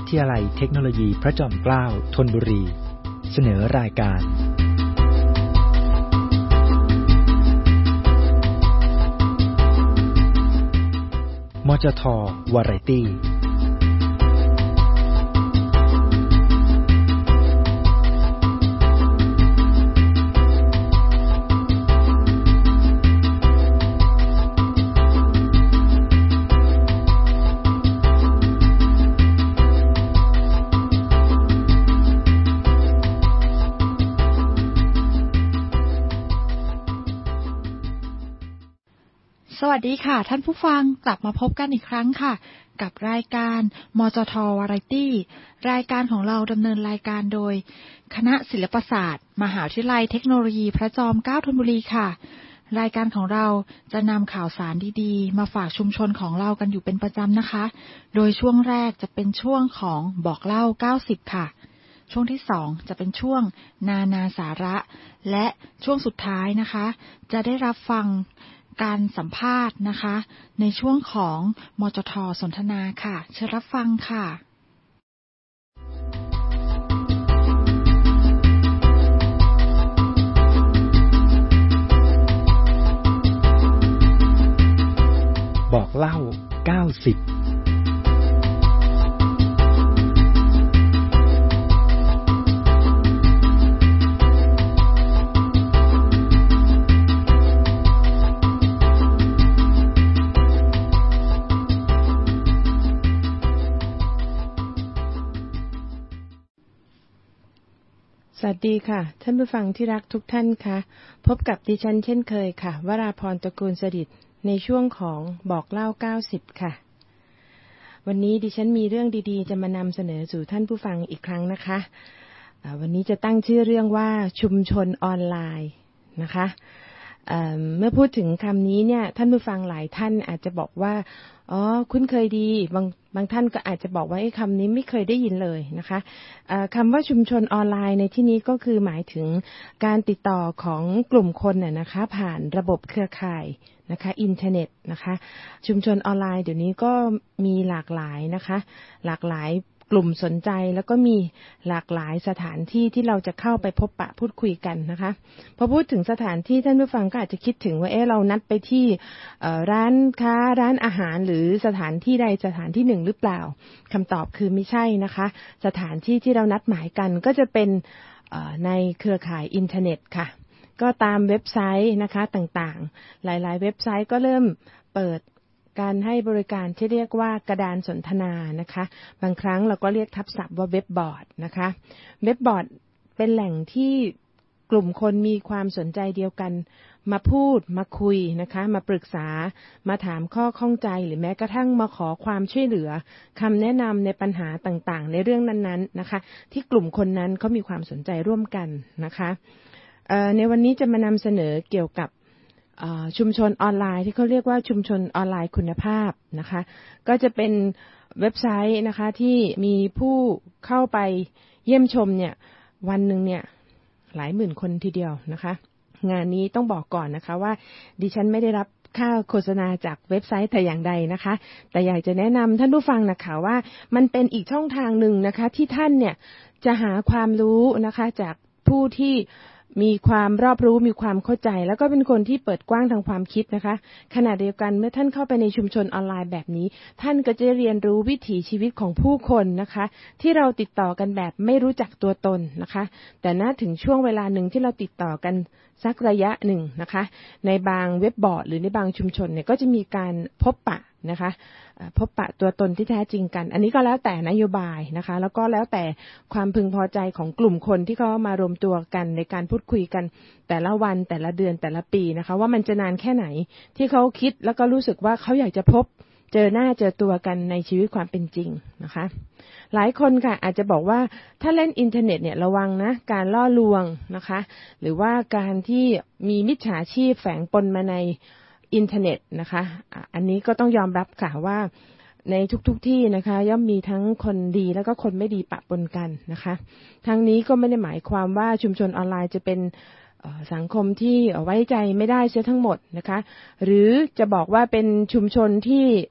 ทยาลัยเทคโนโลยีพระจอมเกล้าธนบุรีเสนอรายการมจท.วาไรตี้สวัสดีค่ะท่านผู้ฟังกลับมาพบกันอีกครั้งค่ะกับรายการมจท.วาไรตี้รายการของเราดำเนินรายการโดยคณะศิลปศาสตร์มหาวิทยาลัยเทคโนโลยีพระจอมเกล้าธนบุรีค่ะรายการของเราจะนำข่าวสารดีๆมาฝากชุมชนของเรากันอยู่เป็นประจำนะคะโดยช่วงแรกจะเป็นช่วงของบอกเล่า90ค่ะช่วงที่2จะเป็นช่วงนาสาระและช่วงสุดท้ายนะคะจะได้รับฟังการสัมภาษณ์นะคะในช่วงของมจท.สนทนาค่ะเชิญรับฟังค่ะบอกเล่า90 สวัสดีค่ะท่านผู้ฟังที่รักทุกท่านค่ะพบกับดิฉันเช่นเคยค่ะวราพรตระกูลสฤษดิ์ในช่วงของบอกเล่า90ค่ะวันนี้ดิฉันมีเรื่องดีๆจะมานำเสนอสู่ท่านผู้ฟังอีกครั้งนะคะวันนี้จะตั้งชื่อเรื่องว่าชุมชนออนไลน์นะคะเมื่อพูดถึงคำนี้เนี่ยท่านผู้ฟังหลายท่านอาจจะบอกว่าอ๋อคุ้นเคยดีบางท่านก็อาจจะบอกว่าคำนี้ไม่เคยได้ยินเลยนะคะคำว่าชุมชนออนไลน์ในที่นี้ก็คือหมายถึงการติดต่อของกลุ่มคนนะคะผ่านระบบเครือข่ายนะคะอินเทอร์เน็ตนะคะชุมชนออนไลน์เดี๋ยวนี้ก็มีหลากหลายนะคะหลากหลายกลุ่มสนใจแล้วก็มีหลากหลายสถานที่ที่เราจะเข้าไปพบปะพูดคุยกันนะคะพอพูดถึงสถานที่ท่านผู้ฟังก็อาจจะคิดถึงว่าเรานัดไปที่ร้านค้าร้านอาหารหรือสถานที่ใดสถานที่หนึ่งหรือเปล่าคำตอบคือไม่ใช่นะคะสถานที่ที่เรานัดหมายกันก็จะเป็นในเครือข่ายอินเทอร์เน็ตค่ะก็ตามเว็บไซต์นะคะต่างๆหลายๆเว็บไซต์ก็เริ่มเปิดการให้บริการที่เรียกว่ากระดานสนทนานะคะบางครั้งเราก็เรียกทับศัพท์ว่าเว็บบอร์ดนะคะเว็บบอร์ดเป็นแหล่งที่กลุ่มคนมีความสนใจเดียวกันมาพูดมาคุยนะคะมาปรึกษามาถามข้อข้องใจหรือแม้กระทั่งมาขอความช่วยเหลือคำแนะนำในปัญหาต่างๆในเรื่องนั้นๆนะคะที่กลุ่มคนนั้นเขามีความสนใจร่วมกันนะคะในวันนี้จะมานำเสนอเกี่ยวกับชุมชนออนไลน์ที่เขาเรียกว่าชุมชนออนไลน์คุณภาพนะคะก็จะเป็นเว็บไซต์นะคะที่มีผู้เข้าไปเยี่ยมชมเนี่ยวันหนึ่งเนี่ยหลายหมื่นคนทีเดียวนะคะงานนี้ต้องบอกก่อนนะคะว่าดิฉันไม่ได้รับค่าโฆษณาจากเว็บไซต์แต่อย่างใดนะคะแต่อยากจะแนะนำท่านผู้ฟังนะคะว่ามันเป็นอีกช่องทางหนึ่งนะคะที่ท่านเนี่ยจะหาความรู้นะคะจากผู้ที่มีความรอบรู้มีความเข้าใจแล้วก็เป็นคนที่เปิดกว้างทางความคิดนะคะขณะเดียวกันเมื่อท่านเข้าไปในชุมชนออนไลน์แบบนี้ท่านก็จะเรียนรู้วิถีชีวิตของผู้คนนะคะที่เราติดต่อกันแบบไม่รู้จักตัวตนนะคะแต่ณถึงช่วงเวลาหนึ่งที่เราติดต่อกันสักระยะหนึ่งนะคะในบางเว็บบอร์ดหรือในบางชุมชนเนี่ยก็จะมีการพบปะนะคะพบปะตัวตนที่แท้จริงกันอันนี้ก็แล้วแต่นโยบายนะคะแล้วก็แล้วแต่ความพึงพอใจของกลุ่มคนที่เขามารวมตัวกันในการพูดคุยกันแต่ละวันแต่ละเดือนแต่ละปีนะคะว่ามันจะนานแค่ไหนที่เขาคิดแล้วก็รู้สึกว่าเขาอยากจะพบเจอหน้าเจอตัวกันในชีวิตความเป็นจริงนะคะหลายคนค่ะอาจจะบอกว่าถ้าเล่นอินเทอร์เน็ตเนี่ยระวังนะการล่อลวงนะคะหรือว่าการที่มีมิจฉาชีพแฝงปนมาในอินเทอร์เน็ตนะคะอันนี้ก็ต้องยอมรับค่ะว่าในทุกที่นะคะย่อมมีทั้งคนดีแล้วก็คนไม่ดีปะปนกันนะคะทั้งนี้ก็ไม่ได้หมายความว่าชุมชนออนไลน์จะเป็นสังคมที่ไว้ใจไม่ได้เสียทั้งหมดนะคะหรือจะบอกว่าเป็นชุมชนที่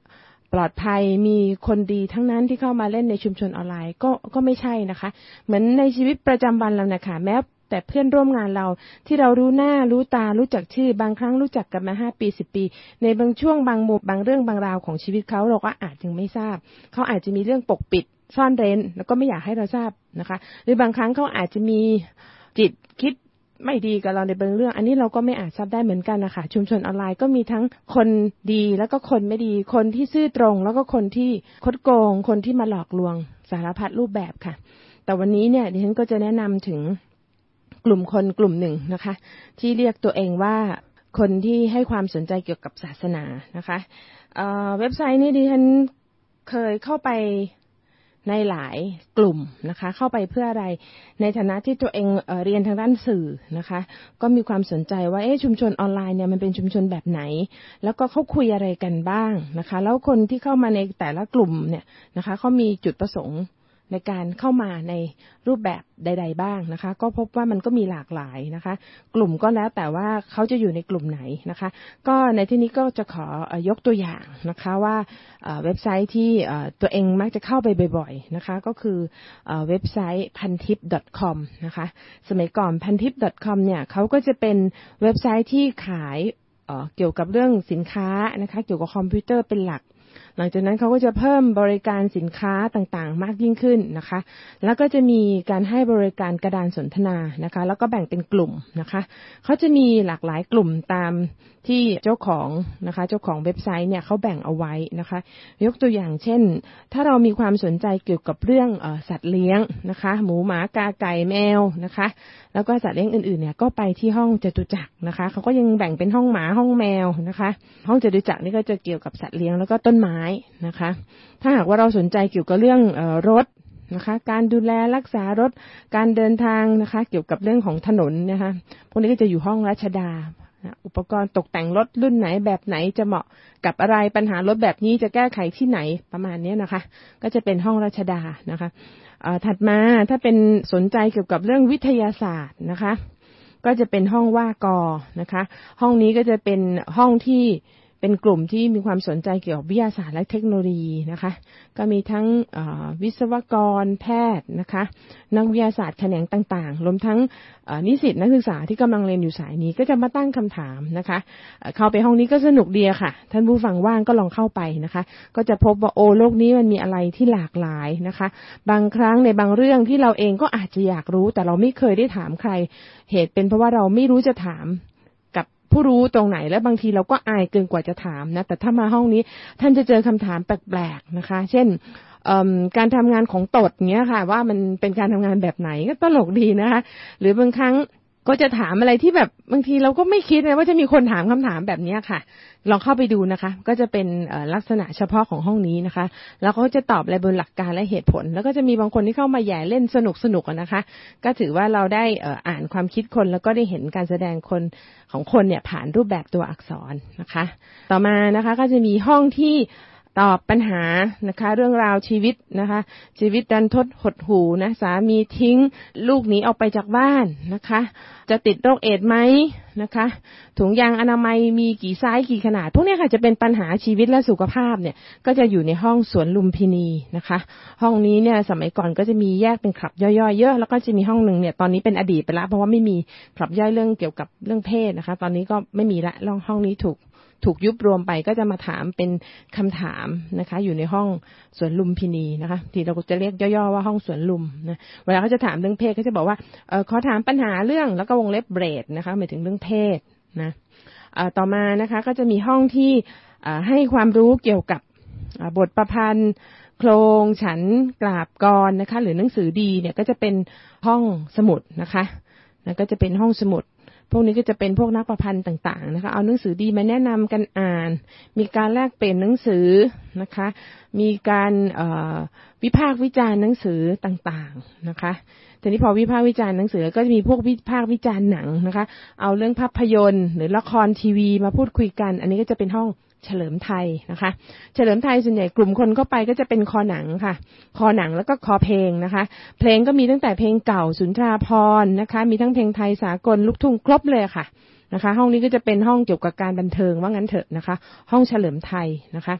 ปลอดภัยมีคนดีทั้งนั้นที่เข้ามาเล่นในชุมชนออนไลน์ก็ไม่ใช่นะคะเหมือนในชีวิตประจำวันเรานะคะแม้แต่เพื่อนร่วมงานเราที่เรารู้หน้ารู้ตารู้จักชื่อบางครั้งรู้จักกันมา5 ปี 10 ปีในบางช่วงบางมุมบางเรื่องบางราวของชีวิตเขาเราก็อาจยังไม่ทราบเขาอาจจะมีเรื่องปกปิดซ่อนเร้นแล้วก็ไม่อยากให้เราทราบนะคะหรือบางครั้งเขาอาจจะมีจิตคิดไม่ดีกับเราในบางเรื่องอันนี้เราก็ไม่อาจทราบได้เหมือนกันนะคะชุมชนออนไลน์ก็มีทั้งคนดีแล้วก็คนไม่ดีคนที่ซื่อตรงแล้วก็คนที่คดโกงคนที่มาหลอกลวงสารพัดรูปแบบค่ะแต่วันนี้เนี่ยดิฉันก็จะแนะนำถึงกลุ่มคนกลุ่มหนึ่งนะคะที่เรียกตัวเองว่าคนที่ให้ความสนใจเกี่ยวกับศาสนานะคะเว็บไซต์นี้ดิฉันเคยเข้าไปในหลายกลุ่มนะคะเข้าไปเพื่ออะไรในฐานะที่ตัวเองเรียนทางด้านสื่อนะคะก็มีความสนใจว่าชุมชนออนไลน์เนี่ยมันเป็นชุมชนแบบไหนแล้วก็เขาคุยอะไรกันบ้างนะคะแล้วคนที่เข้ามาในแต่ละกลุ่มเนี่ยนะคะเขามีจุดประสงค์ในการเข้ามาในรูปแบบใดๆบ้างนะคะก็พบว่ามันก็มีหลากหลายนะคะกลุ่มก็แล้วแต่ว่าเขาจะอยู่ในกลุ่มไหนนะคะก็ในที่นี้ก็จะขอยกตัวอย่างนะคะว่าเว็บไซต์ที่ตัวเองมักจะเข้าไปบ่อยๆนะคะก็คือเว็บไซต์ pantip.com นะคะสมัยก่อน pantip.com เนี่ยเขาก็จะเป็นเว็บไซต์ที่ขายเกี่ยวกับเรื่องสินค้านะคะเกี่ยวกับคอมพิวเตอร์เป็นหลักหลังจากนั้นเขาก็จะเพิ่มบริการสินค้าต่างๆมากยิ่งขึ้นนะคะแล้วก็จะมีการให้บริการกระดานสนทนานะคะแล้วก็แบ่งเป็นกลุ่มนะคะเขาจะมีหลากหลายกลุ่มตามที่เจ้าของเว็บไซต์เนี่ยเขาแบ่งเอาไว้นะคะยกตัวอย่างเช่นถ้าเรามีความสนใจเกี่ยวกับเรื่องสัตว์เลี้ยงนะคะหมูหมากาไก่แมวนะคะแล้วก็สัตว์เลี้ยงอื่นๆเนี่ยก็ไปที่ห้องจตุจักรนะคะเขาก็ยังแบ่งเป็นห้องหมาห้องแมวนะคะห้องจตุจักรนี่ก็จะเกี่ยวกับสัตว์เลี้ยงแล้วก็ต้นไม้นะคะถ้าหากว่าเราสนใจเกี่ยวกับเรื่องรถนะคะการดูแลรักษารถการเดินทางนะคะเกี่ยวกับเรื่องของถนนนะคะพวกนี้ก็จะอยู่ห้องรัชดาอุปกรณ์ตกแต่งรถรุ่นไหนแบบไหนจะเหมาะกับอะไรปัญหารถแบบนี้จะแก้ไขที่ไหนประมาณนี้นะคะก็จะเป็นห้องรัชดานะคะถัดมาถ้าเป็นสนใจเกี่ยวกับเรื่องวิทยาศาสตร์นะคะก็จะเป็นห้องว่ากอนะคะห้องนี้ก็จะเป็นห้องที่เป็นกลุ่มที่มีความสนใจเกี่ยวกับวิทยาศาสตร์และเทคโนโลยีนะคะก็มีทั้งวิศวกรแพทย์นะคะนักวิทยาศาสตร์แขนงต่างๆรวมทั้งนิสิตนักศึกษาที่กำลังเรียนอยู่สายนี้ก็จะมาตั้งคำถามนะคะเข้าไปห้องนี้ก็สนุกดีค่ะท่านผู้ฟังว่างก็ลองเข้าไปนะคะก็จะพบว่าโลกนี้มันมีอะไรที่หลากหลายนะคะบางครั้งในบางเรื่องที่เราเองก็อาจจะอยากรู้แต่เราไม่เคยได้ถามใครเหตุเป็นเพราะว่าเราไม่รู้จะถามผู้รู้ตรงไหนและบางทีเราก็อายเกินกว่าจะถามนะแต่ถ้ามาห้องนี้ท่านจะเจอคำถามแปลกๆนะคะเช่นการทำงานของตดเงี้ยค่ะว่ามันเป็นการทำงานแบบไหนก็ตลกดีนะคะหรือบางครั้งก็จะถามอะไรที่แบบบางทีเราก็ไม่คิดเลยว่าจะมีคนถามคำถามแบบนี้ค่ะลองเข้าไปดูนะคะก็จะเป็นลักษณะเฉพาะของห้องนี้นะคะแล้วเขาจะตอบอะไรบนหลักการและเหตุผลแล้วก็จะมีบางคนที่เข้ามาแย่เล่นสนุกนะคะก็ถือว่าเราได้อ่านความคิดคนแล้วก็ได้เห็นการแสดงคนของคนเนี่ยผ่านรูปแบบตัวอักษรนะคะต่อมานะคะก็จะมีห้องที่ตอบปัญหานะคะเรื่องราวชีวิตนะคะชีวิตดันทดหดหู่นะสามีทิ้งลูกหนีออกไปจากบ้านนะคะจะติดโรคเอดส์ไหมนะคะถุงยางอนามัยมีกี่ไซส์กี่ขนาดพวกนี้ค่ะจะเป็นปัญหาชีวิตและสุขภาพเนี่ยก็จะอยู่ในห้องสวนลุมพินีนะคะห้องนี้เนี่ยสมัยก่อนก็จะมีแยกเป็นคลับย่อยๆเยอะแล้วก็จะมีห้องนึงเนี่ยตอนนี้เป็นอดีตไปแล้วเพราะว่าไม่มีคลับย่อยเรื่องเกี่ยวกับเรื่องเพศนะคะตอนนี้ก็ไม่มีละห้องนี้ถูกยุบรวมไปก็จะมาถามเป็นคำถามนะคะอยู่ในห้องสวนลุมพินีนะคะที่เราจะเรียกย่อๆว่าห้องสวนลุมนะเวลาเขาจะถามเรื่องเพศเขาจะบอกว่าขอถามปัญหาเรื่องแล้วก็วงเล็บเบรดนะคะหมายถึงเรื่องเพศนะต่อมานะคะก็จะมีห้องที่ให้ความรู้เกี่ยวกับบทประพันธ์โครงฉันกราบกรนะคะหรือหนังสือดีเนี่ยก็จะเป็นห้องสมุดนะคะแล้วก็จะเป็นห้องสมุดพวกนี้ก็จะเป็นพวกนักประพันธ์ต่างๆนะคะเอาหนังสือดีมาแนะนำกันอ่านมีการแลกเปลี่ยนหนังสือนะคะมีการวิพากษ์วิจารณ์หนังสือต่างๆนะคะทีนี้พอวิพากษ์วิจารณ์หนังสือก็จะมีพวกวิพากษ์วิจารณ์หนังนะคะเอาเรื่องภาพยนตร์หรือละครทีวีมาพูดคุยกันอันนี้ก็จะเป็นห้องเฉลิมไทยนะคะเฉลิมไทยส่วนใหญ่กลุ่มคนเข้าไปก็จะเป็นคอหนังค่ะคอหนังแล้วก็คอเพลงนะคะเพลงก็มีตั้งแต่เพลงเก่าสุนทราภรณ์นะคะมีทั้งเพลงไทยสากลลูกทุ่งครบเลยค่ะนะคะห้องนี้ก็จะเป็นห้องเกี่ยวกับการบันเทิงว่างั้นเถอะนะคะห้องเฉลิมไทยนะคะ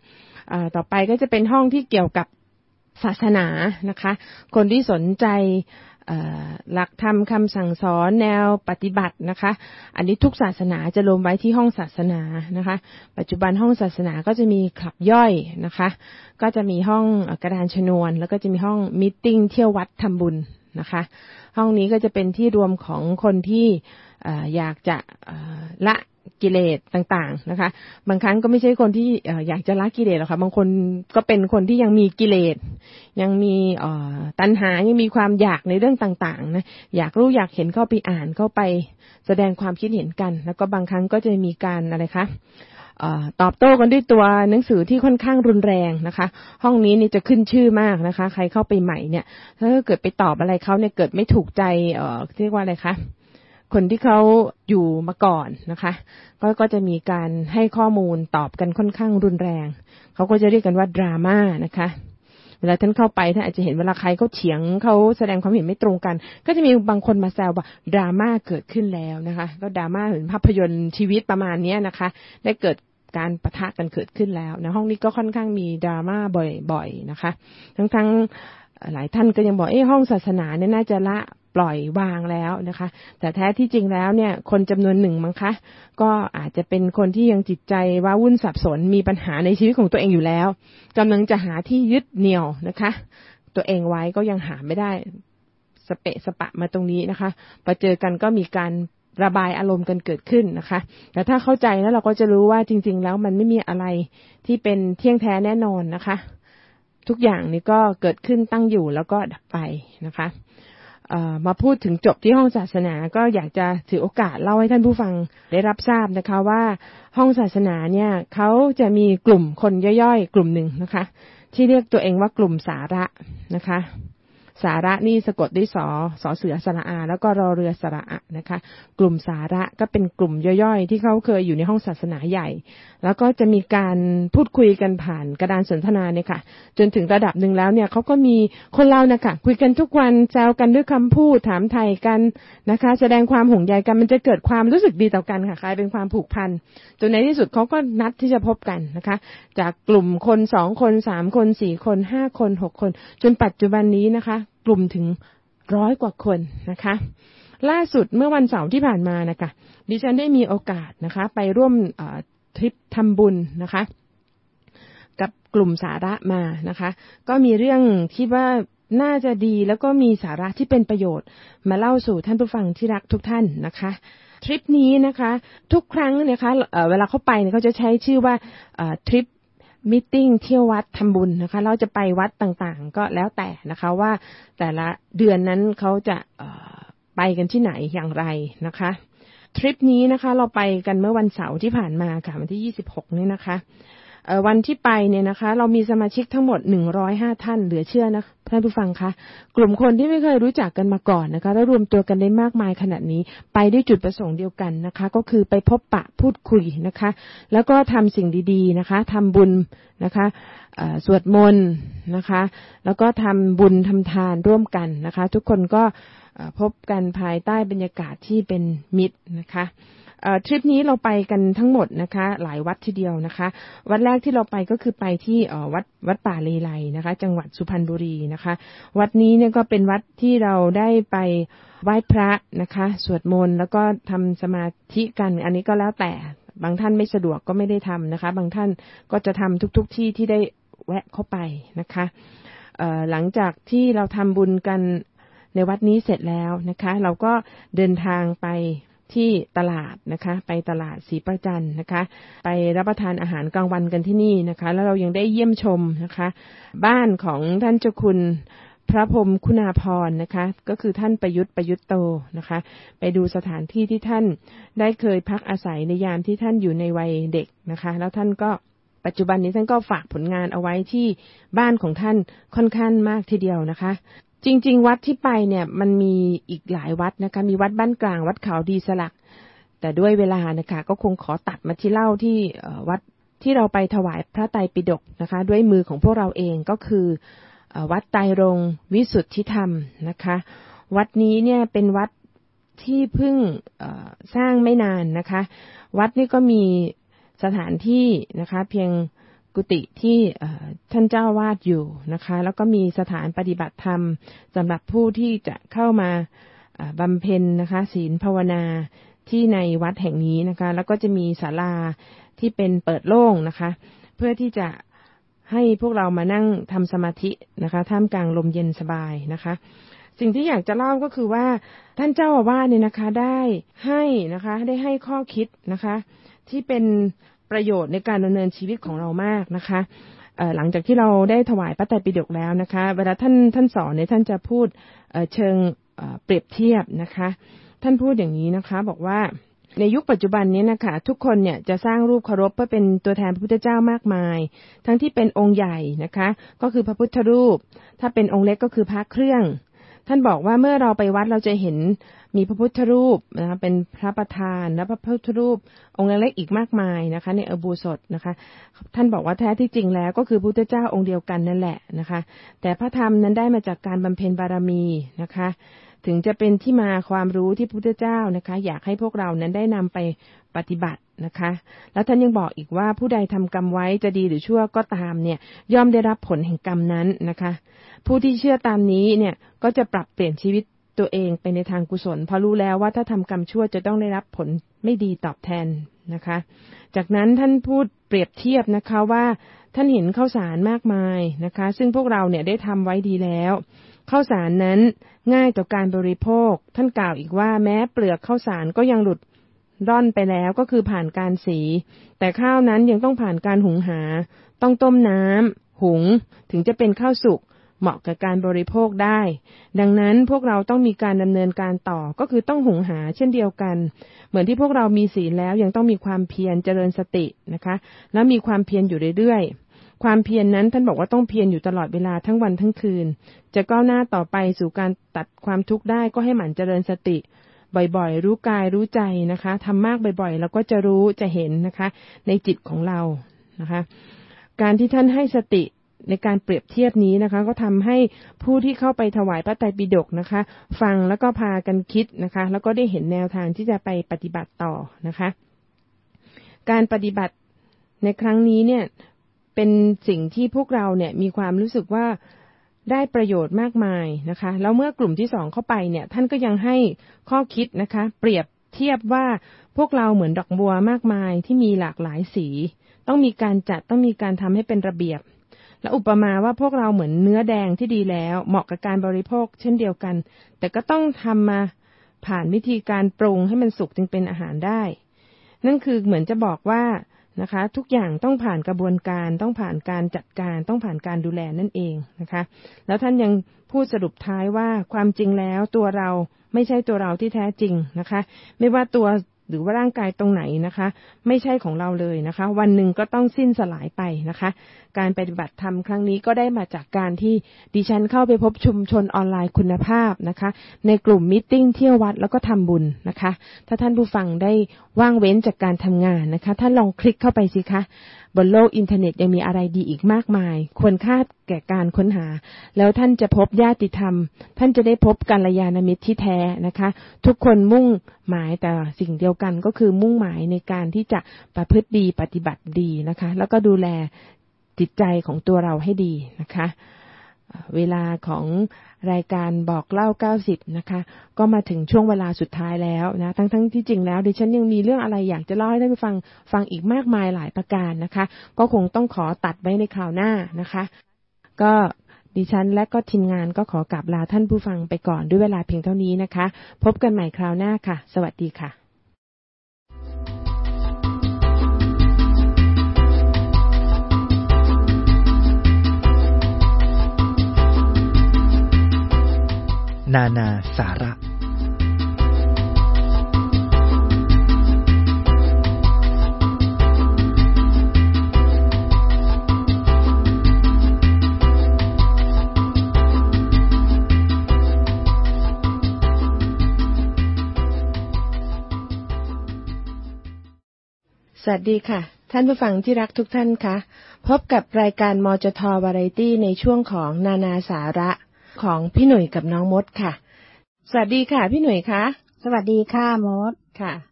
ต่อไปก็จะเป็นห้องที่เกี่ยวกับศาสนานะคะคนที่สนใจหลักธรรมคำสั่งสอนแนวปฏิบัตินะคะอันนี้ทุกศาสนาจะรวมไว้ที่ห้องศาสนานะคะปัจจุบันห้องศาสนาก็จะมีคลับย่อยนะคะก็จะมีห้องกระดานชนวนแล้วก็จะมีห้องมีตติ้งเที่ยววัดทำบุญนะคะห้องนี้ก็จะเป็นที่รวมของคนที่อยากจะละกิเลสต่างๆนะคะบางครั้งก็ไม่ใช่คนที่อยากจะละกิเลสหรอกค่ะบางคนก็เป็นคนที่ยังมีกิเลสยังมีตัณหายังมีความอยากในเรื่องต่างๆนะอยากรู้อยากเห็นเข้าไปอ่านเข้าไปแสดงความคิดเห็นกันแล้วก็บางครั้งก็จะมีการอะไรคะตอบโต้กันด้วยตัวหนังสือที่ค่อนข้างรุนแรงนะคะห้องนี้นี่จะขึ้นชื่อมากนะคะใครเข้าไปใหม่เนี่ยถ้าเกิดไปตอบอะไรเขาเนี่ยเกิดไม่ถูกใจเรียกว่าอะไรคะคนที่เขาอยู่มาก่อนนะคะก็จะมีการให้ข้อมูลตอบกันค่อนข้างรุนแรงเขาก็จะเรียกกันว่าดราม่านะคะเวลาท่านเข้าไปท่านอาจจะเห็นเวลาใครเขาเถียงเขาแสดงความเห็นไม่ตรงกันก็จะมีบางคนมาแซวว่าดราม่าเกิดขึ้นแล้วนะคะก็ดราม่าเหมือนภาพยนตร์ชีวิตประมาณนี้นะคะได้เกิดการปะทะกันเกิดขึ้นแล้วนะห้องนี้ก็ค่อนข้างมีดราม่าบ่อยๆนะคะทั้งหลายท่านก็ยังบอกห้องศาสนาเนี่ยน่าจะละปล่อยวางแล้วนะคะแต่แท้ที่จริงแล้วเนี่ยคนจำนวนหนึ่งมั้งคะก็อาจจะเป็นคนที่ยังจิตใจว้าวุ่นสับสนมีปัญหาในชีวิตของตัวเองอยู่แล้วกำลังจะหาที่ยึดเหนี่ยวนะคะตัวเองไว้ก็ยังหาไม่ได้สเปะสปะมาตรงนี้นะคะพอเจอกันก็มีการระบายอารมณ์กันเกิดขึ้นนะคะแต่ถ้าเข้าใจแล้วเราก็จะรู้ว่าจริงๆแล้วมันไม่มีอะไรที่เป็นเที่ยงแท้แน่นอนนะคะทุกอย่างนี่ก็เกิดขึ้นตั้งอยู่แล้วก็ดับไปนะคะมาพูดถึงจบที่ห้องศาสนาก็อยากจะถือโอกาสเล่าให้ท่านผู้ฟังได้รับทราบนะคะว่าห้องศาสนาเนี่ยเขาจะมีกลุ่มคนย่อยๆกลุ่มหนึ่งนะคะที่เรียกตัวเองว่ากลุ่มสาระนะคะสาระนี่สะกดด้วยสอเสือสระอาแล้วก็รอเรือสระอะนะคะกลุ่มสาระก็เป็นกลุ่มย่อยๆที่เขาเคยอยู่ในห้องศาสนาใหญ่แล้วก็จะมีการพูดคุยกันผ่านกระดานสนทนาเนี่ยค่ะจนถึงระดับหนึ่งแล้วเนี่ยเขาก็มีคนเรานะคะคุยกันทุกวันแซวกันด้วยคำพูดถามไถ่กันนะคะแสดงความห่วงใยกันมันจะเกิดความรู้สึกดีต่อกันค่ะกลายเป็นความผูกพันจนในที่สุดเขาก็นัดที่จะพบกันนะคะจากกลุ่มคน2คน3คน4คน5คน6คนจนปัจจุบันนี้นะคะกลุ่มถึง100 กว่าคนนะคะล่าสุดเมื่อวันเสาร์ที่ผ่านมานะคะดิฉันได้มีโอกาสนะคะไปร่วมทริปทำบุญนะคะกับกลุ่มสาระมานะคะก็มีเรื่องที่ว่าน่าจะดีแล้วก็มีสาระที่เป็นประโยชน์มาเล่าสู่ท่านผู้ฟังที่รักทุกท่านนะคะทริปนี้นะคะทุกครั้งนะคะเวลาเข้าไปเนี่ยเขาจะใช้ชื่อว่าทริปมีตติ้งเที่ยววัดทำบุญนะคะเราจะไปวัดต่างๆก็แล้วแต่นะคะว่าแต่ละเดือนนั้นเขาจะไปกันที่ไหนอย่างไรนะคะทริปนี้นะคะเราไปกันเมื่อวันเสาร์ที่ผ่านมาค่ะวันที่26นี่นะคะวันที่ไปเนี่ยนะคะเรามีสมาชิกทั้งหมด105ท่านเหลือเชื่อนะท่านผู้ฟังคะกลุ่มคนที่ไม่เคยรู้จักกันมาก่อนนะคะแล้วรวมตัวกันได้มากมายขนาดนี้ไปด้วยจุดประสงค์เดียวกันนะคะก็คือไปพบปะพูดคุยนะคะแล้วก็ทำสิ่งดีๆนะคะทำบุญนะคะสวดมนต์นะคะแล้วก็ทำบุญทำทานร่วมกันนะคะทุกคนก็พบกันภายใต้บรรยากาศที่เป็นมิตรนะคะทริปนี้เราไปกันทั้งหมดนะคะหลายวัดทีเดียวนะคะวัดแรกที่เราไปก็คือไปที่วัดป่าเลไลนะคะจังหวัดสุพรรณบุรีนะคะวัดนี้เนี่ยก็เป็นวัดที่เราได้ไปไหว้พระนะคะสวดมนต์แล้วก็ทำสมาธิกันอันนี้ก็แล้วแต่บางท่านไม่สะดวกก็ไม่ได้ทำนะคะบางท่านก็จะทำทุกที่ที่ได้แวะเข้าไปนะคะหลังจากที่เราทำบุญกันในวัดนี้เสร็จแล้วนะคะเราก็เดินทางไปที่ตลาดนะคะไปตลาดศรีประจันนะคะไปรับประทานอาหารกลางวันกันที่นี่นะคะแล้วเรายังได้เยี่ยมชมนะคะบ้านของท่านเจ้าคุณพระพรหมคุณาภรณ์นะคะก็คือท่านประยุทธ์โตนะคะไปดูสถานที่ที่ท่านได้เคยพักอาศัยในยามที่ท่านอยู่ในวัยเด็กนะคะแล้วท่านก็ปัจจุบันนี้ท่านก็ฝากผลงานเอาไว้ที่บ้านของท่านค่อนข้างมากทีเดียวนะคะจริงๆวัดที่ไปเนี่ยมันมีอีกหลายวัดนะคะมีวัดบ้านกลางวัดเขาดีสลักแต่ด้วยเวลานะคะก็คงขอตัดมาที่เล่าที่วัดที่เราไปถวายพระไตรปิฎกนะคะด้วยมือของพวกเราเองก็คือวัดไตรรงค์วิสุทธิธรรมนะคะวัดนี้เนี่ยเป็นวัดที่เพิ่งสร้างไม่นานนะคะวัดนี้ก็มีสถานที่นะคะเพียงกุฏิที่ท่านเจ้าวาดอยู่นะคะแล้วก็มีสถานปฏิบัติธรรมสำหรับผู้ที่จะเข้ามาบำเพ็ญนะคะศีลภาวนาที่ในวัดแห่งนี้นะคะแล้วก็จะมีศาลาที่เป็นเปิดโล่งนะคะเพื่อที่จะให้พวกเรามานั่งทำสมาธินะคะท่ามกลางลมเย็นสบายนะคะสิ่งที่อยากจะเล่าก็คือว่าท่านเจ้าอาวาสเนี่ยนะคะได้ให้ข้อคิดนะคะที่เป็นประโยชน์ในการดำเนินชีวิตของเรามากนะคะหลังจากที่เราได้ถวายพระไตรปิฎกแล้วนะคะเวลาท่านสอนเนี่ยท่านจะพูดเชิงเปรียบเทียบนะคะท่านพูดอย่างนี้นะคะบอกว่าในยุคปัจจุบันนี้นะคะทุกคนเนี่ยจะสร้างรูปเคารพเพื่อเป็นตัวแทนพระพุทธเจ้ามากมายทั้งที่เป็นองค์ใหญ่นะคะก็คือพระพุทธรูปถ้าเป็นองค์เล็กก็คือพระเครื่องท่านบอกว่าเมื่อเราไปวัดเราจะเห็นมีพระพุทธรูปนะคะเป็นพระประธานและพระพุทธรูปองค์เล็กอีกมากมายนะคะในอุโบสถนะคะท่านบอกว่าแท้ที่จริงแล้วก็คือพระพุทธเจ้าองค์เดียวกันนั่นแหละนะคะแต่พระธรรมนั้นได้มาจากการบำเพ็ญบารมีนะคะถึงจะเป็นที่มาความรู้ที่พระพุทธเจ้านะคะอยากให้พวกเรานั้นได้นำไปปฏิบัตินะคะแล้วท่านยังบอกอีกว่าผู้ใดทำกรรมไว้จะดีหรือชั่วก็ตามเนี่ยย่อมได้รับผลแห่งกรรมนั้นนะคะผู้ที่เชื่อตามนี้เนี่ยก็จะปรับเปลี่ยนชีวิตตัวเองไปในทางกุศลเพราะรู้แล้วว่าถ้าทำกรรมชั่วจะต้องได้รับผลไม่ดีตอบแทนนะคะจากนั้นท่านพูดเปรียบเทียบนะคะว่าท่านเห็นข้าวสารมากมายนะคะซึ่งพวกเราเนี่ยได้ทำไว้ดีแล้วข้าวสารนั้นง่ายต่อการบริโภคท่านกล่าวอีกว่าแม้เปลือกข้าวสารก็ยังหลุดร่อนไปแล้วก็คือผ่านการสีแต่ข้าวนั้นยังต้องผ่านการหุงหาต้องต้มน้ำหุงถึงจะเป็นข้าวสุกเหมาะกับการบริโภคได้ดังนั้นพวกเราต้องมีการดำเนินการต่อก็คือต้องหุงหาเช่นเดียวกันเหมือนที่พวกเรามีศีลแล้วยังต้องมีความเพียรเจริญสตินะคะแล้วมีความเพียรอยู่เรื่อยๆความเพียรนั้นท่านบอกว่าต้องเพียรอยู่ตลอดเวลาทั้งวันทั้งคืนจะก้าวหน้าต่อไปสู่การตัดความทุกข์ได้ก็ให้หมั่นเจริญสติบ่อยๆรู้กายรู้ใจนะคะทำมากบ่อยๆแล้วก็จะรู้จะเห็นนะคะในจิตของเรานะคะการที่ท่านให้สติในการเปรียบเทียบนี้นะคะก็ทำให้ผู้ที่เข้าไปถวายพระไตรปิฎกนะคะฟังแล้วก็พากันคิดนะคะแล้วก็ได้เห็นแนวทางที่จะไปปฏิบัติต่อนะคะการปฏิบัติในครั้งนี้เนี่ยเป็นสิ่งที่พวกเราเนี่ยมีความรู้สึกว่าได้ประโยชน์มากมายนะคะแล้วเมื่อกลุ่มที่2เข้าไปเนี่ยท่านก็ยังให้ข้อคิดนะคะเปรียบเทียบว่าพวกเราเหมือนดอกบัวมากมายที่มีหลากหลายสีต้องมีการจัดต้องมีการทำให้เป็นระเบียบและอุปมาว่าพวกเราเหมือนเนื้อแดงที่ดีแล้วเหมาะกับการบริโภคเช่นเดียวกันแต่ก็ต้องทำมาผ่านวิธีการปรุงให้มันสุกจึงเป็นอาหารได้นั่นคือเหมือนจะบอกว่านะคะทุกอย่างต้องผ่านกระบวนการต้องผ่านการจัดการต้องผ่านการดูแลนั่นเองนะคะแล้วท่านยังพูดสรุปท้ายว่าความจริงแล้วตัวเราไม่ใช่ตัวเราที่แท้จริงนะคะไม่ว่าตัวหรือว่าร่างกายตรงไหนนะคะไม่ใช่ของเราเลยนะคะวันหนึ่งก็ต้องสิ้นสลายไปนะคะการปฏิบัติธรรมครั้งนี้ก็ได้มาจากการที่ดิฉันเข้าไปพบชุมชนออนไลน์คุณภาพนะคะในกลุ่มมีตติ้งเที่ยววัดแล้วก็ทำบุญนะคะถ้าท่านผู้ฟังได้ว่างเว้นจากการทำงานนะคะท่านลองคลิกเข้าไปสิคะบนโลกอินเทอร์เน็ตยังมีอะไรดีอีกมากมายควรค่าแก่การค้นหาแล้วท่านจะพบญาติธรรมท่านจะได้พบกัลยาณมิตรที่แท้นะคะทุกคนมุ่งหมายแต่สิ่งเดียวกันก็คือมุ่งหมายในการที่จะประพฤติดีปฏิบัติดีนะคะแล้วก็ดูแลจิตใจของตัวเราให้ดีนะคะเวลาของรายการบอกเล่า90นะคะก็มาถึงช่วงเวลาสุดท้ายแล้วนะทั้งที่จริงแล้วดิฉันยังมีเรื่องอะไรอยากจะเล่าให้ท่านผู้ฟังอีกมากมายหลายประการนะคะก็คงต้องขอตัดไว้ในคราวหน้านะคะก็ดิฉันและก็ทีมงานก็ขอกราบลาท่านผู้ฟังไปก่อนด้วยเวลาเพียงเท่านี้นะคะพบกันใหม่คราวหน้าค่ะสวัสดีค่ะนานาสาระสวัสดีค่ะท่านผู้ฟังที่รักทุกท่านคะพบกับรายการมจท.วาไรตี้ในช่วงของนานาสาระของพี่หนุ่ยกับน้องมดค่ะสวัสดีค่ะพี่หนุ่ยคะสวัสดีค่ะมดค่ะ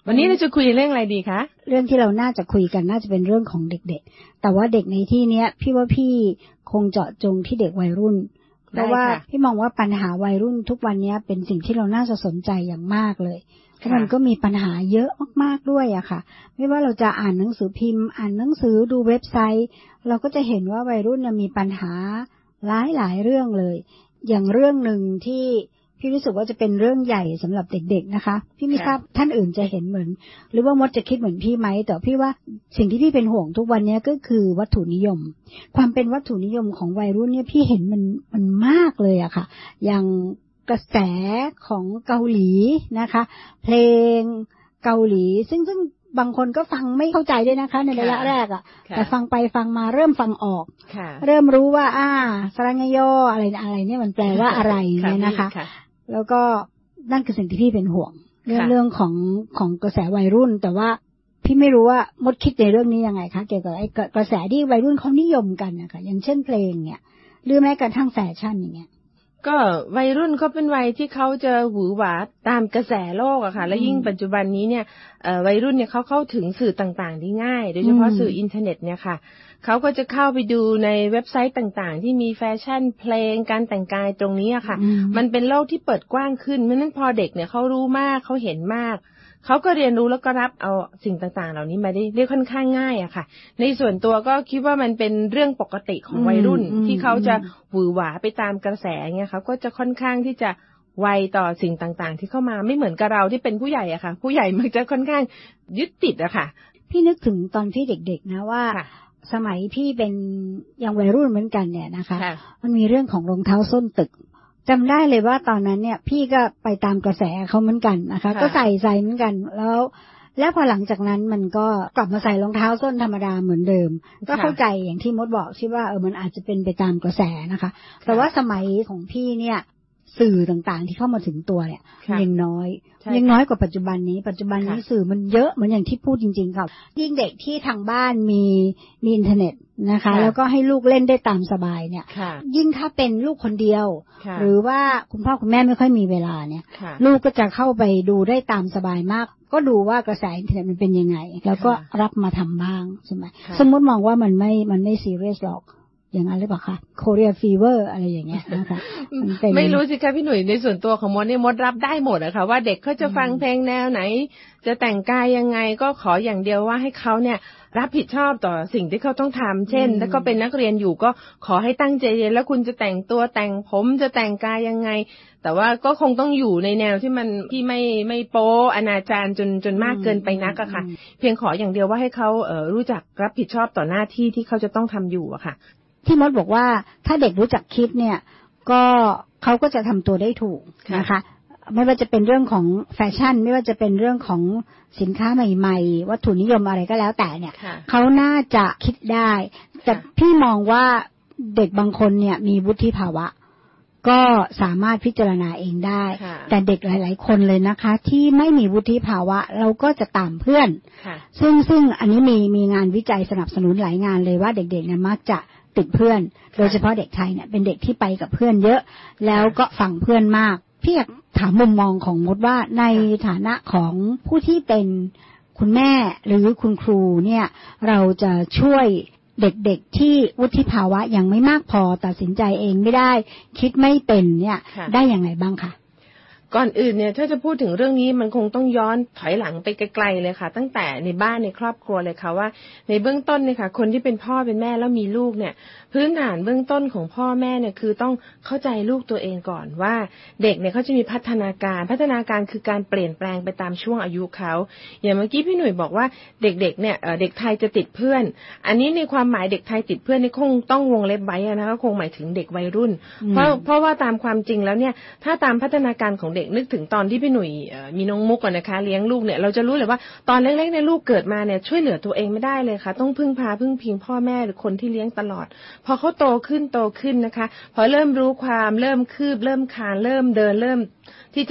วันนี้เราจะคุยเรื่องอะไรดีคะเรื่องที่เราน่าจะคุยกันน่าจะเป็นเรื่องของเด็กๆแต่ว่าเด็กในที่เนี้ยพี่ว่าพี่คงเจาะจงที่เด็กวัยรุ่นเพราะว่าพี่มองว่าปัญหาวัยรุ่นทุกวันนี้เป็นสิ่งที่เราน่าจะสนใจอย่างมากเลยเพราะมันก็มีปัญหาเยอะมากๆด้วยอะค่ะไม่ว่าเราจะอ่านหนังสือพิมพ์อ่านหนังสือดูเว็บไซต์เราก็จะเห็นว่าวัยรุ่นมีปัญหาหลายเรื่องเลยอย่างเรื่องหนึ่งที่พี่รู้สึกว่าจะเป็นเรื่องใหญ่สำหรับเด็กๆนะคะพี่ไม่ทราบท่านอื่นจะเห็นเหมือนหรือว่ามดจะคิดเหมือนพี่ไหมแต่พี่ว่าสิ่งที่พี่เป็นห่วงทุกวันนี้ก็คือวัตถุนิยมความเป็นวัตถุนิยมของวัยรุ่นเนี่ยพี่เห็นมันมากเลยอะค่ะอย่างกระแสของเกาหลีนะคะเพลงเกาหลีซึ่งบางคนก็ฟังไม่เข้าใจด้วยนะคะในระยะแรกอะแต่ฟังไปฟังมาเริ่มฟังออกเริ่มรู้ว่าสรัญโยอะไรเนี่ยมันแปลว่าอะไรเนี่ยนะคะแล้วก็นั่นคือสิ่งที่พี่เป็นห่วงเรื่องของกระแสวัยรุ่นแต่ว่าพี่ไม่รู้ว่ามดคิดในเรื่องนี้ยังไงคะเกี่ยวกับไอ้กระแสที่วัยรุ่นเขานิยมกันนะคะอย่างเช่นเพลงเนี่ยหรือแม้กระทั่งแฟชั่นอย่างเงี้ยก็วัยรุ่นเขาเป็นวัยที่เขาจะหวือหวาตามกระแสโลกอะค่ะและยิ่งปัจจุบันนี้เนี่ยวัยรุ่นเนี่ยเขาเข้าถึงสื่อต่างๆได้ง่ายโดยเฉพาะสื่ออินเทอร์เน็ตเนี่ยค่ะเขาก็จะเข้าไปดูในเว็บไซต์ต่างๆที่มีแฟชั่นเพลงการแต่งกายตรงนี้อะค่ะมันเป็นโลกที่เปิดกว้างขึ้นเพราะนั้นพอเด็กเนี่ยเขารู้มากเขาเห็นมากเขาก็เรียนรู้แล้วก็รับเอาสิ่งต่างๆเหล่านี้มาได้ค่อนข้างง่ายอะค่ะในส่วนตัวก็คิดว่ามันเป็นเรื่องปกติของวัยรุ่นที่เขาจะหวือหวาไปตามกระแสเงี้ยเขาก็จะค่อนข้างที่จะไวต่อสิ่งต่างๆที่เข้ามาไม่เหมือนกับเราที่เป็นผู้ใหญ่อะค่ะผู้ใหญ่มักจะค่อนข้างยึดติดอะค่ะพี่นึกถึงตอนพี่เด็กๆนะว่าสมัยพี่เป็นยังวัยรุ่นเหมือนกันเนี่ยนะคะมันมีเรื่องของรองเท้าส้นตึกจำได้เลยว่าตอนนั้นเนี่ยพี่ก็ไปตามกระแสเขาเหมือนกันนะคะก็ใส่เหมือนกันแล้วพอหลังจากนั้นมันก็กลับมาใส่รองเท้าส้นธรรมดาเหมือนเดิมก็เข้าใจอย่างที่มดบอกที่ว่ามันอาจจะเป็นไปตามกระแสนะคะแต่ว่าสมัยของพี่เนี่ยสื่อต่างๆที่เข้ามาถึงตัวเนี่ยยังน้อยกว่าปัจจุบันนี้สื่อมันเยอะเหมือนอย่างที่พูดจริงๆค่ะยิ่งเด็กที่ทางบ้านมีอินเทอร์เน็ตนะคะแล้วก็ให้ลูกเล่นได้ตามสบายเนี่ยยิ่งถ้าเป็นลูกคนเดียวหรือว่าคุณพ่อคุณแม่ไม่ค่อยมีเวลาเนี่ยลูกก็จะเข้าไปดูได้ตามสบายมากก็ดูว่ากระแสอินเทอร์เน็ตมันเป็นยังไงแล้วก็รับมาทำบ้างใช่ไหมสมมติมองว่ามันไม่ซีเรียสหรอกอย่างนั้นหรือเปล่าคะโคเรียฟีเวอร์อะไรอย่างเงี้ยนะคะไม่รู้สิคะพี่หนุ่ยในส่วนตัวของมดเนี่ยมดรับได้หมดอะค่ะว่าเด็กเขาจะฟังเพลงแนวไหนจะแต่งกายยังไงก็ขออย่างเดียวว่าให้เขาเนี่ยรับผิดชอบต่อสิ่งที่เขาต้องทำเช่นถ้าก็เป็นนักเรียนอยู่ก็ขอให้ตั้งใจเรียนแล้วคุณจะแต่งตัวแต่งผมจะแต่งกายยังไงแต่ว่าก็คงต้องอยู่ในแนวที่มันที่ไม่โป๊อนาจารจนมากเกินไปนักอะค่ะเพียงขออย่างเดียวว่าให้เขารู้จักรับผิดชอบต่อหน้าที่ที่เขาจะต้องทำอยู่อะค่ะที่มดบอกว่าถ้าเด็กรู้จักคิดเนี่ยก็เขาก็จะทำตัวได้ถูกนะคะไม่ว่าจะเป็นเรื่องของแฟชั่นไม่ว่าจะเป็นเรื่องของสินค้าใหม่ๆวัตถุนิยมอะไรก็แล้วแต่เนี่ยเขาน่าจะคิดได้แต่พี่มองว่าเด็กบางคนเนี่ยมีวุฒิภาวะก็สามารถพิจารณาเองได้แต่เด็กหลายๆคนเลยนะคะที่ไม่มีวุฒิภาวะเราก็จะตามเพื่อนซึ่งอันนี้มีงานวิจัยสนับสนุนหลายงานเลยว่าเด็กๆเนี่ยมักจะติดเพื่อนโดยเฉพาะเด็กไทยเนี่ยเป็นเด็กที่ไปกับเพื่อนเยอะแล้วก็ฟังเพื่อนมากพี่อยากถามมุมมองของมดว่าในฐานะของผู้ที่เป็นคุณแม่หรือคุณครูเนี่ยเราจะช่วยเด็กๆที่วุฒิภาวะยังไม่มากพอตัดสินใจเองไม่ได้คิดไม่เป็นเนี่ยได้อย่างไรบ้างคะก่อนอื่นเนี่ยถ้าจะพูดถึงเรื่องนี้มันคงต้องย้อนถอยหลังไปไกลๆเลยค่ะตั้งแต่ในบ้านในครอบครัวเลยค่ะว่าในเบื้องต้นเนี่ยค่ะคนที่เป็นพ่อเป็นแม่แล้วมีลูกเนี่ยพื้นฐานเบื้องต้นของพ่อแม่เนี่ยคือต้องเข้าใจลูกตัวเองก่อนว่าเด็กเนี่ยเขาจะมีพัฒนาการคือการเปลี่ยนแปลงไปตามช่วงอายุเขาอย่างเมื่อกี้พี่หนุ่ยบอกว่าเด็กๆเนี่ยเด็กไทยจะติดเพื่อนอันนี้ในความหมายเด็กไทยติดเพื่อนนี่คงต้องวงเล็บไว้นะคะคงหมายถึงเด็กวัยรุ่นเพราะว่าตามความจริงแล้วเนี่ยถ้าตามพัฒนาการของเด็กนึกถึงตอนที่พี่หนุ่ยมีน้องมุกก่อนนะคะเลี้ยงลูกเนี่ยเราจะรู้เลยว่าตอนเล็กๆเนี่ยลูกเกิดมาเนี่ยช่วยเหลือตัวเองไม่ได้เลยค่ะต้องพึ่งพิงพ่อแม่หรือคนที่เลี้ยงตลอดพอเขาโตขึ้นนะคะพอเริ่มรู้ความเริ่มคืบเริ่มคลานเริ่มเดินเริ่มที่จะ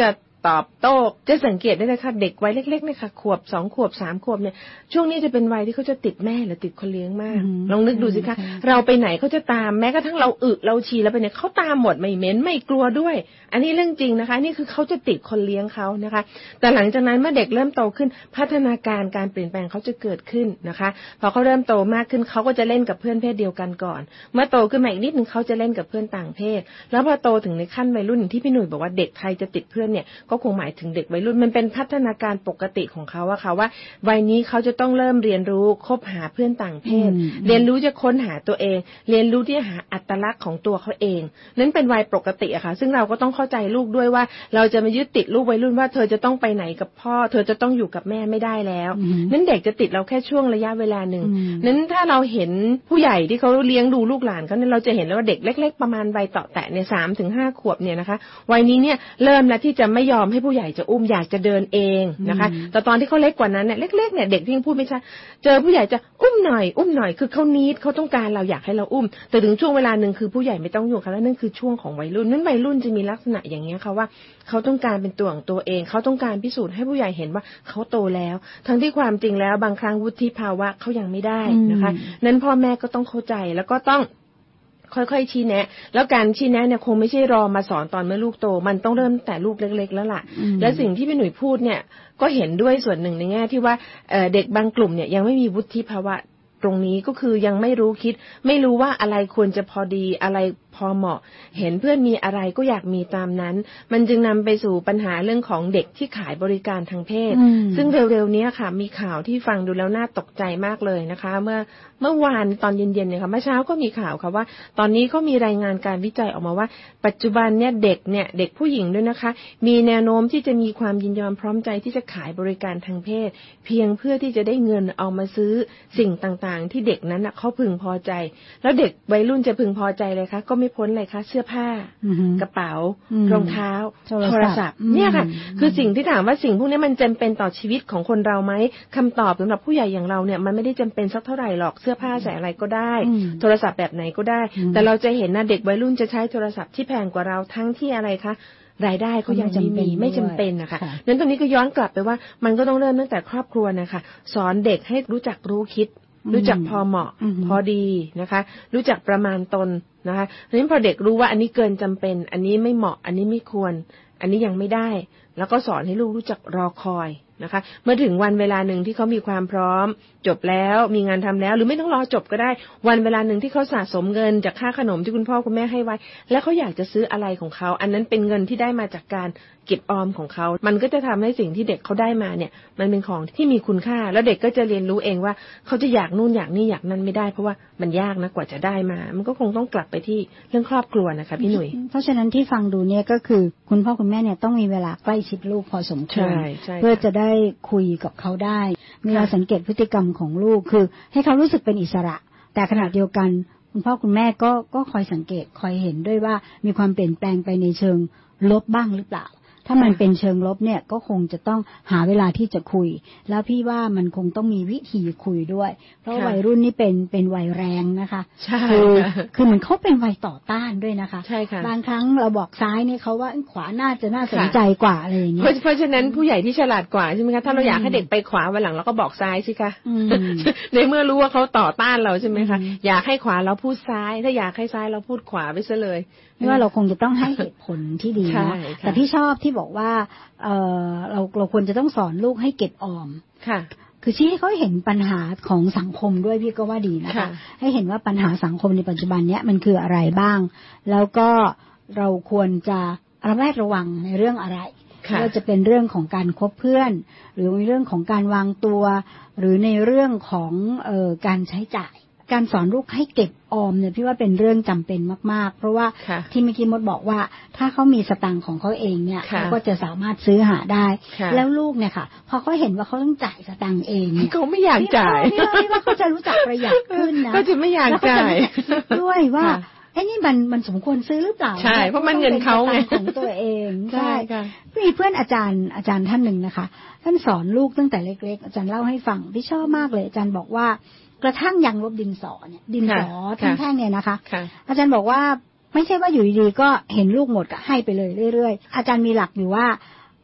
ตอบโต้จะสังเกตได้เลยค่ะเด็กวัยเล็กๆเนี่ยค่ะขวบ2ขวบ3ขวบเนี่ยช่วงนี้จะเป็นวัยที่เขาจะติดแม่หรือติดคนเลี้ยงมากลองนึกดูสิคะเราไปไหนเขาจะตามแม้กระทั่งเราเราฉี่แล้วไปเนี่ยเขาตามหมดไม่เหม็นไม่กลัวด้วยอันนี้เรื่องจริงนะคะนี่คือเขาจะติดคนเลี้ยงเขานะคะแต่หลังจากนั้นเมื่อเด็กเริ่มโตขึ้นพัฒนาการเปลี่ยนแปลงเขาจะเกิดขึ้นนะคะพอเขาเริ่มโตมากขึ้นเขาก็จะเล่นกับเพื่อนเพศเดียวกันก่อนเมื่อโตขึ้นมาอีกนิดนึงเขาจะเล่นกับเพื่อนต่างเพศแล้วพอโตถึงในขั้นวัยรุ่นที่พี่หนุ่ยบอกว่าเด็กไทยจะติดเพื่อนเนี่ยก็คงหมายถึงเด็กวัยรุ่นมันเป็นพัฒนาการปกติของเขาอะค่ะว่าวัยนี้เขาจะต้องเริ่มเรียนรู้คบหาเพื่อนต่างเพศเรียนรู้จะค้นหาตัวเองเรียนรู้ที่จะหาอัตลักษณ์ของตัวเขาเองนั่นเป็นวัยปกติอะค่ะซึ่งเราก็ต้องเข้าใจลูกด้วยว่าเราจะมายึดติดลูกวัยรุ่นว่าเธอจะต้องไปไหนกับพ่อเธอจะต้องอยู่กับแม่ไม่ได้แล้วนั้นเด็กจะติดเราแค่ช่วงระยะเวลานึงนั้นถ้าเราเห็นผู้ใหญ่ที่เขาเลี้ยงดูลูกหลานเขาเนี่ยเราจะเห็นแล้วว่าเด็กเล็กๆประมาณวัยเตาะแตะเนี่ย3 ถึง 5 ขวบเนี่ยนะคะวัยนี้เนี่ยเริ่มแล้วที่จะไม่ยอมให้ผู้ใหญ่จะอุ้มอยากจะเดินเองนะคะแต่ตอนที่เขาเล็กกว่านั้นเนี่ยเล็กๆเนี่ยเด็กที่ยังพูดไม่ชัดเจอผู้ใหญ่จะอุ้มหน่อยคือเขานีดเขาต้องการเราอยากให้เราอุ้มแต่ถึงช่วงเวลานึงคือผู้ใหญ่ไม่ต้องอยู่ค่ะแล้วนั่นคือช่วงของวัยรุ่นนั้นวัยรุ่นจะมีลักษณะอย่างนี้ค่ะว่าเขาต้องการเป็นตัวของตัวเองเขาต้องการพิสูจน์ให้ผู้ใหญ่เห็นว่าเขาโตแล้วทั้งที่ความจริงแล้วบางครั้งวุฒิภาวะเขายังไม่ได้นะคะนั้นพ่อแม่ก็ต้องเข้าใจแล้วก็ต้องค่อยๆชี้แนะแล้วการชี้แนะเนี่ยคงไม่ใช่รอมาสอนตอนเมื่อลูกโตมันต้องเริ่มแต่ลูกเล็กๆแล้วล่ะและสิ่งที่พี่หนุ่ยพูดเนี่ยก็เห็นด้วยส่วนหนึ่งในแง่ที่ว่าเด็กบางกลุ่มเนี่ยยังไม่มีวุฒิภาวะตรงนี้ก็คือยังไม่รู้คิดไม่รู้ว่าอะไรควรจะพอดีอะไรพอเหมาะเห็นเพื่อนมีอะไรก็อยากมีตามนั้นมันจึงนำไปสู่ปัญหาเรื่องของเด็กที่ขายบริการทางเพศซึ่งเร็วๆนี้ค่ะมีข่าวที่ฟังดูแล้วน่าตกใจมากเลยนะคะเมื่อวานตอนเย็นๆเนี่ยค่ะเมื่อเช้าก็มีข่าวค่ะว่าตอนนี้ก็มีรายงานการวิจัยออกมาว่าปัจจุบันเนี่ยเด็กผู้หญิงด้วยนะคะมีแนวโน้มที่จะมีความยินยอมพร้อมใจที่จะขายบริการทางเพศเพียงเพื่อที่จะได้เงินเอามาซื้อสิ่งต่างๆที่เด็กนั้นเขาพึงพอใจแล้วเด็กวัยรุ่นจะพึงพอใจเลยคะก็ไม่พ้นเลยคะเสื้อผ้ากระเป๋ารองเท้าโทรศัพท์เนี่ยค่ะคือสิ่งที่ถามว่าสิ่งพวกนี้มันจำเป็นต่อชีวิตของคนเราไหมคำตอบสำหรับผู้ใหญ่อย่างเราเนี่ยมันไม่ได้จำเป็นสักเท่าไหร่หรอกเสื้อผ้าใส่อะไรก็ได้โทรศัพท์แบบไหนก็ได้แต่เราจะเห็นนะเด็กวัยรุ่นจะใช้โทรศัพท์ที่แพงกว่าเราทั้งที่อะไรคะรายได้เขายังไม่จำเป็นนะคะนั้นตรงนี้ก็ย้อนกลับไปว่ามันก็ต้องเริ่มตั้งแต่ครอบครัวนะคะสอนเด็กให้รู้จักรู้คิดรู้จักพอเหมาะพอดีนะคะรู้จักประมาณตนนะคะเพราะฉะนั้นพอเด็กรู้ว่าอันนี้เกินจำเป็นอันนี้ไม่เหมาะอันนี้ไม่ควรอันนี้ยังไม่ได้แล้วก็สอนให้ลูกรู้จักรอคอยนะคะเมื่อถึงวันเวลาหนึ่งที่เขามีความพร้อมจบแล้วมีงานทำแล้วหรือไม่ต้องรอจบก็ได้วันเวลาหนึ่งที่เขาสะสมเงินจากค่าขนมที่คุณพ่อคุณแม่ให้ไว้แล้วเขาอยากจะซื้ออะไรของเขาอันนั้นเป็นเงินที่ได้มาจากการเก็บออมของเขามันก็จะทำให้สิ่งที่เด็กเขาได้มาเนี่ยมันเป็นของที่มีคุณค่าแล้วเด็กก็จะเรียนรู้เองว่าเขาจะอยากนู่นอยากนี่อยากนั่นไม่ได้เพราะว่ามันยากนะกว่าจะได้มามันก็คงต้องกลับไปที่เรื่องครอบครัวนะคะพี่หนุ่ยเพราะฉะนั้นที่ฟังดูเนี่ยก็คือคุณพ่อคุณแม่เนี่ยต้องมีเวลาใกล้ชิดลูกพอสมควรเพื่อจะได้คุยกับเขาได้มีเราสังเกตพฤติกรรมของลูกคือให้เขารู้สึกเป็นอิสระแต่ขณะเดียวกันคุณพ่อคุณแม่ก็คอยสังเกตคอยเห็นด้วยว่ามีความเปลี่ยนแปลงไปในเชิงลบบ้างหรือเปล่าถ้ามันเป็นเชิงลบเนี่ยก็คงจะต้องหาเวลาที่จะคุยแล้วพี่ว่ามันคงต้องมีวิธีคุยด้วยเพราะวัยรุ่นนี่เป็นวัยแรงนะคะคือเหมือนเขาเป็นวัยต่อต้านด้วยนะคะบางครั้งเราบอกซ้ายนี่เขาว่าขวาน่าสนใจกว่าอะไรอย่างเงี้ยเพราะฉะนั้นผู้ใหญ่ที่ฉลาดกว่าใช่ไหมคะถ้าเราอยากให้เด็กไปขวาวันหลังเราก็บอกซ้ายสิคะในเมื่อรู้ว่าเขาต่อต้านเราใช่ไหมคะอยากให้ขวาเราพูดซ้ายถ้าอยากให้ซ้ายเราพูดขวาไปซะเลยว่าเราคงจะต้องให้เหตุผลที่ดีนะแต่พี่ชอบที่บอกว่าเราควรจะต้องสอนลูกให้เก็บออมค่ะคือชี้ให้เขาเห็นปัญหาของสังคมด้วยพี่ก็ว่าดีนะคะให้เห็นว่าปัญหาสังคมในปัจจุบันนี้มันคืออะไรบ้างแล้วก็เราควรจะระแวดระวังในเรื่องอะไรว่าจะเป็นเรื่องของการคบเพื่อนหรือในเรื่องของการวางตัวหรือในเรื่องของการใช้จ่ายการสอนลูกให้เก็บออมเนี่ยพี่ว่าเป็นเรื่องจำเป็นมากๆเพราะว่าที่เมื่อกี้มดบอกว่าถ้าเขามีสตางค์ของเขาเองเนี่ยเขาก็จะสามารถซื้อหาได้แล้วลูกเนี่ยค่ะพอเขาเห็นว่าเขาต้องจ่ายสตางค์เองเนี่ยเขาไม่อยากจ่ายพี่ว่าเขาจะรู้จักประหยัดขึ้นนะก็จะไม่อยากจ่ายด้วยว่าไอ้นี่มันสมควรซื้อหรือเปล่าใช่เพราะมันเงินเขาไงของตัวเองใช่มีเพื่อนอาจารย์ท่านหนึ่งนะคะท่านสอนลูกตั้งแต่เล็กๆอาจารย์เล่าให้ฟังพี่ชอบมากเลยอาจารย์บอกว่ากระทั่งยางลบดินสอเนี่ยดินสอแท่งๆเนี่ยนะคะอาจารย์บอกว่าไม่ใช่ว่าอยู่ดีๆก็เห็นลูกหมดก็ให้ไปเลยเรื่อยๆอาจารย์มีหลักอยู่ว่า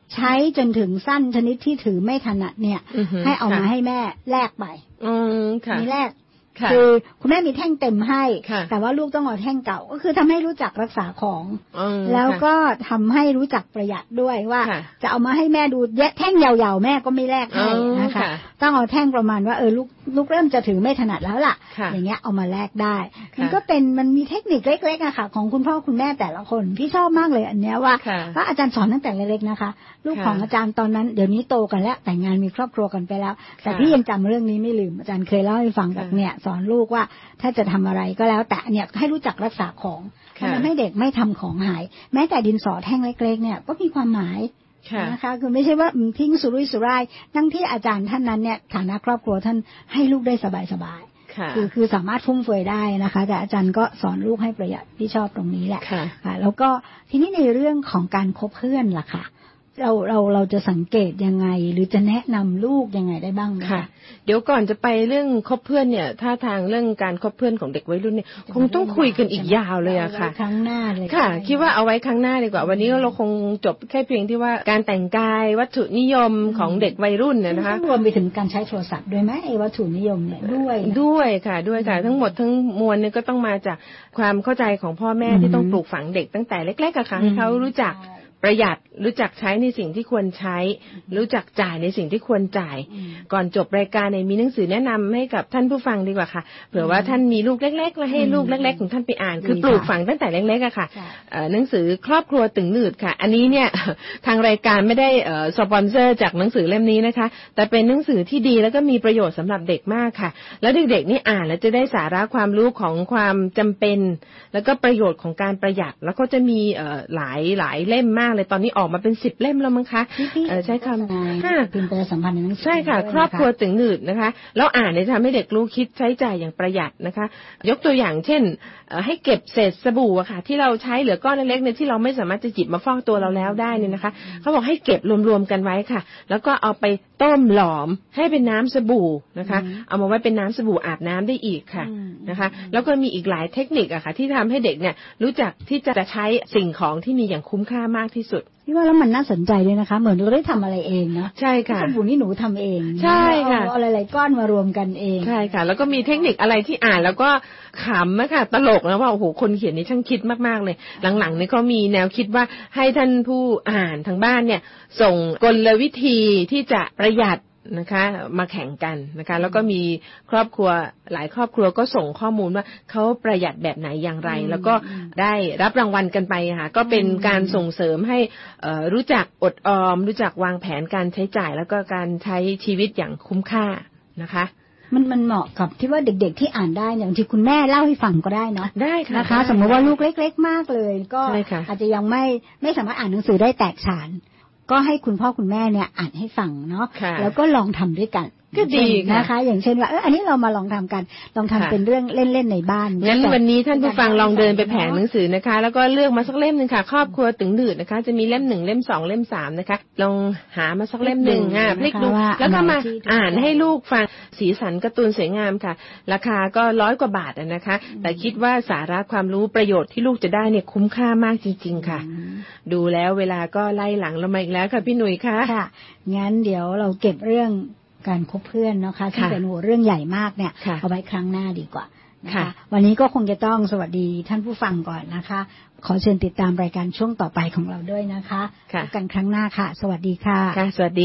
ใช้จนถึงสั้นชนิดที่ถือไม่ถนัดเนี่ยให้เอามาให้แม่แลกไปมีแลกคือคุณแม่มีแท่งเต็มให้แต่ว่าลูกต้องเอาแท่งเก่าก็คือทำให้รู้จักรักษาของแล้วก็ทำให้รู้จักประหยัดด้วยว่าจะเอามาให้แม่ดูแท่งยาวๆแม่ก็ไม่แลกให้นะคะต้องเอาแท่งประมาณว่าลูกเริ่มจะถือไม่ถนัดแล้วล่ะอย่างเงี้ยเอามาแลกได้มันมีเทคนิคเล็กๆอะค่ะของคุณพ่อคุณแม่แต่ละคนพี่ชอบมากเลยอันเนี้ยว่าอาจารย์สอนตั้งแต่เล็กๆนะคะลูกของอาจารย์ตอนนั้นเดี๋ยวนี้โตกันแล้วแต่งงานมีครอบครัวกันไปแล้วแต่พี่ยังจำเรื่องนี้ไม่ลืมอาจารย์เคยเล่าให้ฟังแบบเนี่ยสอนลูกว่าถ้าจะทำอะไรก็แล้วแต่เนี่ยให้รู้จักรักษาของทำให้เด็กไม่ทำของหายแม้แต่ดินสอแท่งเล็กๆเนี่ยก็มีความหมายนะคะคือไม่ใช่ว่าทิ้งสุรุ่ยสุร่ายทั้งที่อาจารย์ท่านนั้นเนี่ยฐานะครอบครัวท่านให้ลูกได้สบายๆคือสามารถฟุ่มเฟือยได้นะคะแต่อาจารย์ก็สอนลูกให้ประหยัดที่ชอบตรงนี้แหละแล้วก็ทีนี้ในเรื่องของการคบเพื่อนล่ะค่ะเราจะสังเกตยังไงหรือจะแนะนำลูกยังไงได้บ้างค่ะเดี๋ยวก่อนจะไปเรื่องคบเพื่อนเนี่ยถ้าทางเรื่องการคบเพื่อนของเด็กวัยรุ่นเนี่ยคงต้องคุยกันอีกยาวเลยอะค่ะครั้งหน้าเลยค่ะคิดว่าเอาไว้ครั้งหน้าดีกว่าวันนี้เราคงจบแค่เพียงที่ว่าการแต่งกายวัตถุนิยมของเด็กวัยรุ่นนะคะรวมไปถึงการใช้โทรศัพท์ด้วยไหมไอ้วัตถุนิยมเนี่ยด้วยค่ะทั้งหมดทั้งมวลเนี่ยก็ต้องมาจากความเข้าใจของพ่อแม่ที่ต้องปลูกฝังเด็กตั้งแต่เล็กๆอะค่ะให้เขารู้จักประหยัดรู้จักใช้ในสิ่งที่ควรใช้รู้จักจ่ายในสิ่งที่ควรจ่ายก่อนจบรายการเนี่ยมีหนังสือแนะนำให้กับท่านผู้ฟังดีกว่าค่ะเผื่อว่าท่านมีลูกเล็กๆแล้วให้ลูกเล็กๆของท่านไปอ่านคือปลูกฝังตั้งแต่เล็กๆอะค่ะหนังสือครอบครัวตึงหนืดค่ะอันนี้เนี่ยทางรายการไม่ได้สปอนเซอร์จากหนังสือเล่มนี้นะคะแต่เป็นหนังสือที่ดีแล้วก็มีประโยชน์สำหรับเด็กมากค่ะแล้วเด็กๆนี่อ่านแล้วจะได้สาระความรู้ของความจำเป็นแล้วก็ประโยชน์ของการประหยัดแล้วก็จะมีหลายเล่มมากเลยตอนนี้ออกมาเป็น10 เล่มแล้วมั้งคะใช้คำเป็นประชาสัมพันธ์ในหนังสือใช่ค่ะครอบครัวตึงหนืดนะคะแล้วอ่านเนี่ยทำให้เด็กรู้คิดใช้จ่ายอย่างประหยัดนะคะยกตัวอย่างเช่นให้เก็บเศษสบู่อะค่ะที่เราใช้เหลือก้อนเล็กๆเนี่ยที่เราไม่สามารถจะจิบมาฟอกตัวเราแล้วได้เนี่ยนะคะเขาบอกให้เก็บรวมๆกันไว้ค่ะแล้วก็เอาไปต้มหลอมให้เป็นน้ำสบู่นะคะเอามาไว้เป็นน้ำสบู่อาบน้ำได้อีกค่ะนะคะแล้วก็มีอีกหลายเทคนิคอะค่ะที่ทำให้เด็กเนี่ยรู้จักที่จะใช้สิ่งของที่มีอย่างคุ้มค่ามากที่สุดพี่ว่าแล้วมันน่าสนใจด้วยนะคะเหมือนเราได้ทำอะไรเองเนาะใช่ค่ะสบู่นี่หนูทำเองใช่ค่ะเอาอะไรๆก้อนมารวมกันเองใช่ค่ะแล้วก็มีเทคนิคอะไรที่อ่านแล้วก็ขำนะค่ะตลกนะว่าโอ้โหคนเขียนนี่ช่างคิดมากๆเลยหลังๆนี่เขามีแนวคิดว่าให้ท่านผู้อ่านทางบ้านเนี่ยส่งกลวิธีที่จะประหยัดนะคะมาแข่งกันนะคะแล้วก็มีครอบครัวหลายครอบครัวก็ส่งข้อมูลว่าเขาประหยัดแบบไหนอย่างไรแล้วก็ได้รับรางวัลกันไปค่ะก็เป็นการส่งเสริมให้รู้จักอดออมรู้จักวางแผนการใช้จ่ายแล้วก็การใช้ชีวิตอย่างคุ้มค่านะคะมันเหมาะกับที่ว่าเด็กๆที่อ่านได้อย่างที่คุณแม่เล่าให้ฟังก็ได้เนาะได้ค่ะนะคะสมมติว่าลูกเล็กๆมากเลยก็อาจจะยังไม่สามารถอ่านหนังสือได้แตกฉานก็ให้คุณพ่อคุณแม่เนี่ยอ่านให้ฟังเนาะแล้วก็ลองทำด้วยกันก็ดีนะคะอย่างเช่นว่าอันนี้เรามาลองทำกันลองทำเป็นเรื่องเล่นๆในบ้านงั้นวันนี้ท่านผู้ฟังลองเดินไปแผงหนังสือนะคะแล้วก็เลือกมาสักเล่มนึงค่ะครอบครัวตึงหนืดนะคะจะมีเล่ม1เล่ม2เล่ม3นะคะลองหามาสักเล่มนึงพลิกดูแล้วก็มาอ่านให้ลูกฟังสีสันการ์ตูนสวยงามค่ะราคาก็100 กว่าบาทนะคะแต่คิดว่าสาระความรู้ประโยชน์ที่ลูกจะได้เนี่ยคุ้มค่ามากจริงๆค่ะดูแล้วเวลาก็ไล่หลังเรามาอีกแล้วค่ะพี่หนุ่ยค่ะงั้นเดี๋ยวเราเก็บเรื่องการคบเพื่อนนะคะที่เป็นหัวเรื่องใหญ่มากเนี่ยเอาไว้ครั้งหน้าดีกว่านะคะวันนี้ก็คงจะต้องสวัสดีท่านผู้ฟังก่อนนะคะขอเชิญติดตามรายการช่วงต่อไปของเราด้วยนะคะพบกันครั้งหน้าค่ะสวัสดีค่ะค่ะสวัสดี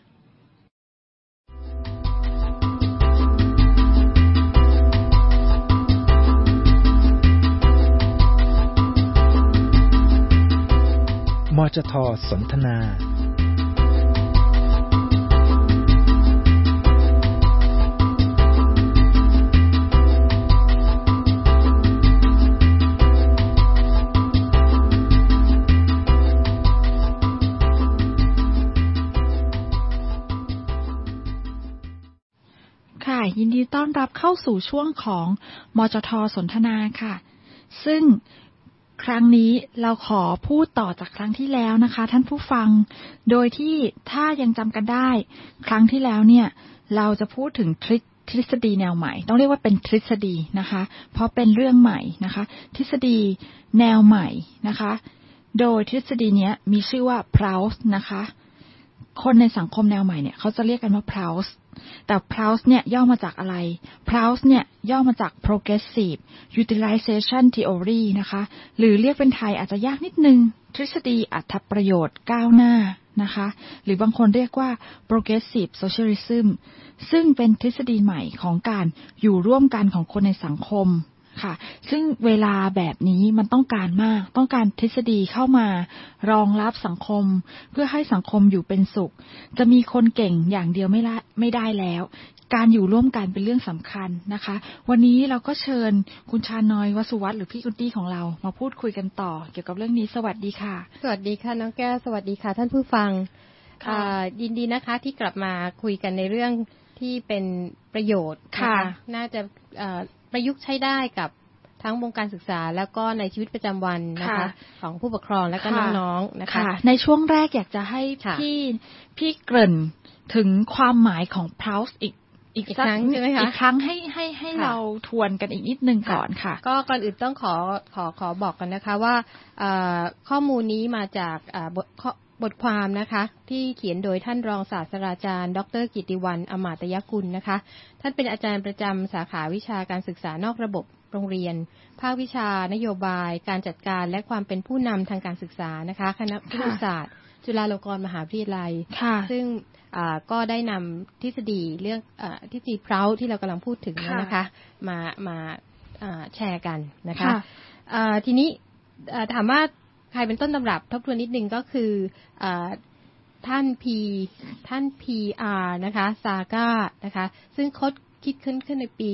ค่ะมจท.สนทนายินดีต้อนรับเข้าสู่ช่วงของมจท.สนทนาค่ะซึ่งครั้งนี้เราขอพูดต่อจากครั้งที่แล้วนะคะท่านผู้ฟังโดยที่ถ้ายังจำกันได้ครั้งที่แล้วเนี่ยเราจะพูดถึงทฤษฎีแนวใหม่ต้องเรียกว่าเป็นทฤษฎีนะคะเพราะเป็นเรื่องใหม่นะคะทฤษฎีแนวใหม่นะคะโดยทฤษฎีนี้มีชื่อว่า Proust นะคะคนในสังคมแนวใหม่เนี่ยเขาจะเรียกกันว่า Proust แต่ Proust เนี่ยย่อมาจากอะไร Proust เนี่ยย่อมาจาก Progressive Utilization Theory นะคะหรือเรียกเป็นไทยอาจจะยากนิดนึงทฤษฎีอรรถประโยชน์ก้าวหน้านะคะหรือบางคนเรียกว่า Progressive Socialism ซึ่งเป็นทฤษฎีใหม่ของการอยู่ร่วมกันของคนในสังคมค่ะซึ่งเวลาแบบนี้มันต้องการมากต้องการทฤษฎีเข้ามารองรับสังคมเพื่อให้สังคมอยู่เป็นสุขจะมีคนเก่งอย่างเดียวไม่ได้แล้วการอยู่ร่วมกันเป็นเรื่องสำคัญนะคะวันนี้เราก็เชิญคุณชานอยวสุวัฒน์หรือพี่กุนตี้ของเรามาพูดคุยกันต่อเกี่ยวกับเรื่องนี้สวัสดีค่ะสวัสดีค่ะน้องแก้วสวัสดีค่ะท่านผู้ฟังยินดีนะคะที่กลับมาคุยกันในเรื่องที่เป็นประโยชน์ค่ะน่าจะประยุกต์ใช้ได้กับทั้งวงการศึกษาแล้วก็ในชีวิตประจำวันนะคะของผู้ปกครองและก็น้องๆนะคะในช่วงแรกอยากจะให้พี่เกริ่นถึงความหมายของ Proust อีกครั้งใช่ไหมคะอีกครั้งให้เราทวนกันอีกนิดนึงก่อนค่ะก็ก่อนอื่นต้องขอบอกกันนะคะว่าข้อมูลนี้มาจากบทความนะคะที่เขียนโดยท่านรองศาสตราจารย์ดร.กิตติวรรณ อมาตยกุลนะคะท่านเป็นอาจารย์ประจำสาขาวิชาการศึกษานอกระบบโรงเรียนภาควิชานโยบายการจัดการและความเป็นผู้นำทางการศึกษานะคะคณะครุศาสตร์จุฬาลงกรณ์มหาวิทยาลัยซึ่งก็ได้นำทฤษฎีเรื่องทฤษฎีเพราที่เรากำลังพูดถึงนะคะมาแชร์กันนะคะทีนี้ถามว่าใครเป็นต้นตำรับทบทวนนิดนึงก็คือท่าน PR นะคะซาก้านะคะซึ่งคิดขึ้นในปี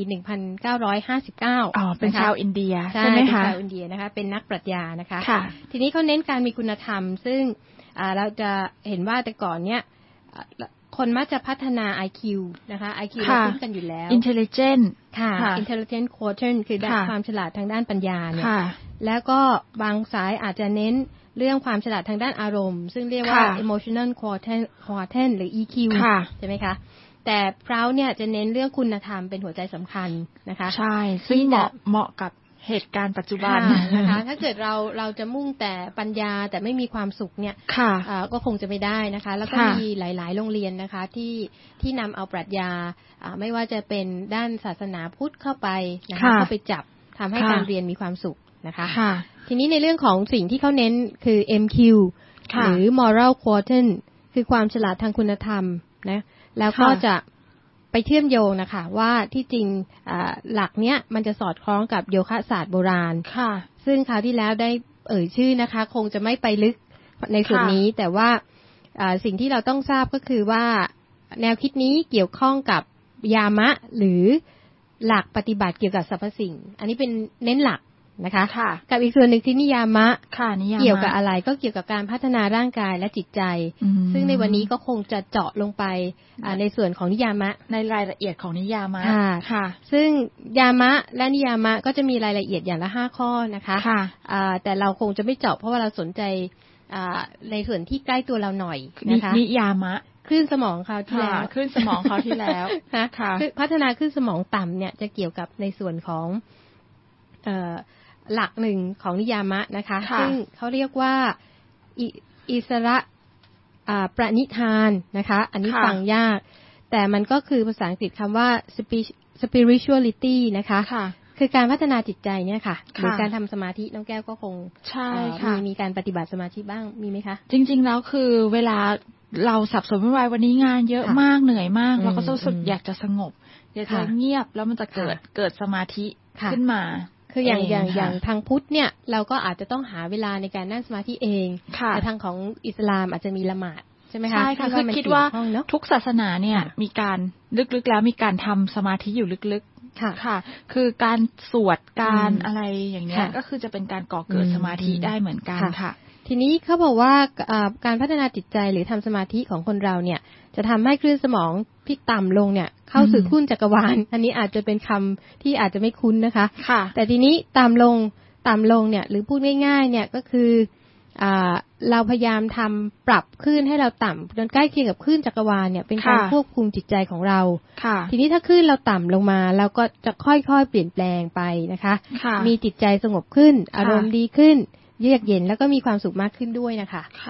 1959 เป็นชาวอินเดียใช่ไหมคะชาวอินเดียนะคะเป็นนักปรัชญานะคะทีนี้เขาเน้นการมีคุณธรรมซึ่งเราจะเห็นว่าแต่ก่อนเนี้ยคนมักจะพัฒนา IQ นะคะ IQ เราคุ้นกันอยู่แล้ว intelligent ค่ะ intelligent quotient คือด้านความฉลาดทางด้านปัญญาเนี่ยแล้วก็บางสายอาจจะเน้นเรื่องความฉลาดทางด้านอารมณ์ซึ่งเรียกว่า emotional quotient หรือ EQ ใช่ไหมคะแต่พราวเนี่ยจะเน้นเรื่องคุณธรรมเป็นหัวใจสำคัญนะคะใช่ซึ่งเหมาะกับเหตุการณ์ปัจจุบันนะคะถ้าเกิดเราจะมุ่งแต่ปัญญาแต่ไม่มีความสุขเนี่ยก็คงจะไม่ได้นะคะแล้วก็มีหลายๆโรงเรียนนะคะที่นำเอาปรัชญาไม่ว่าจะเป็นด้านศาสนาพุทธเข้าไปนะคะเข้าไปจับทำให้การเรียนมีความสุขนะคะทีนี้ในเรื่องของสิ่งที่เขาเน้นคือ MQ หรือ moral quotient คือความฉลาดทางคุณธรรมนะแล้วก็จะไปเชื่อมโยงนะคะว่าที่จริงหลักเนี้ยมันจะสอดคล้องกับโยคะศาสตร์โบราณซึ่งคราวที่แล้วได้ชื่อนะคะคงจะไม่ไปลึกในส่วนนี้แต่ว่าสิ่งที่เราต้องทราบก็คือว่าแนวคิดนี้เกี่ยวข้องกับยามะหรือหลักปฏิบัติเกี่ยวกับสรรพสิ่งอันนี้เป็นเน้นหลักนะคะกับอีกส่วนหนึ่งที่นิยามะเกี่ยวกับอะไรก็เกี่ยวกับการพัฒนาร่างกายและจิตใจซึ่งในวันนี้ก็คงจะเจาะลงไปในส่วนของนิยามะในรายละเอียดของนิยามะค่ะซึ่งยามะและนิยามะก็จะมีรายละเอียดอย่างละ5ข้อนะคะแต่เราคงจะไม่เจาะเพราะว่าเราสนใจในส่วนที่ใกล้ตัวเราหน่อยนะคะนิยามะคลื่นสมองเขาที่แล้วคลื่นสมองเขาที่แล้วนะคะพัฒนาคลื่นสมองต่ำเนี่ยจะเกี่ยวกับในส่วนของหลักหนึ่งของนิยามะนะคะซึ่งเขาเรียกว่าอิสระประนิธานนะคะอันนี้ฟังยากแต่มันก็คือภาษาอังกฤษคำว่า spirituality นะคะคือการพัฒนาจิตใจเนี่ยค่ะหรือการทำสมาธิน้องแก้วก็คงใช่ค่ะมีการปฏิบัติสมาธิบ้างมีไหมคะจริงๆแล้วคือเวลาเราสับสนวุ่นวายวันนี้งานเยอะมากเหนื่อยมากเราก็รู้สึกอยากจะสงบอยากจะเงียบแล้วมันจะเกิดสมาธิขึ้นมาคืออย่างทางพุทธเนี่ยเราก็อาจจะต้องหาเวลาในการนั่งสมาธิเองแต่ทางของอิสลามอาจจะมีละหมาดใช่ไหมคะใช่ค่ะคือคิดว่าทุกศาสนาเนี่ยมีการลึกๆแล้วมีการทำสมาธิอยู่ลึกๆค่ะคือการสวดการอะไรอย่างเงี้ยก็คือจะเป็นการก่อเกิดสมาธิได้เหมือนกันค่ะทีนี้เขาบอกว่าการพัฒนาจิตใจหรือทำสมาธิของคนเราเนี่ยจะทำให้คลื่นสมองที่ต่ำลงเนี่ยเข้าสู่คลื่นจักรวาลอันนี้อาจจะเป็นคำที่อาจจะไม่คุ้นนะคะแต่ทีนี้ต่ำลงเนี่ยหรือพูดง่ายๆเนี่ยก็คือเราพยายามทำปรับคลื่นให้เราต่ำจนใกล้เคียงกับคลื่นจักรวาลเนี่ยเป็นการควบคุมจิตใจของเราทีนี้ถ้าคลื่นเราต่ำลงมาเราก็จะค่อยๆเปลี่ยนแปลงไปนะคะมีจิตใจสงบขึ้นอารมณ์ดีขึ้นเยือกเย็นแล้วก็มีความสุขมากขึ้นด้วยนะคะค่ะ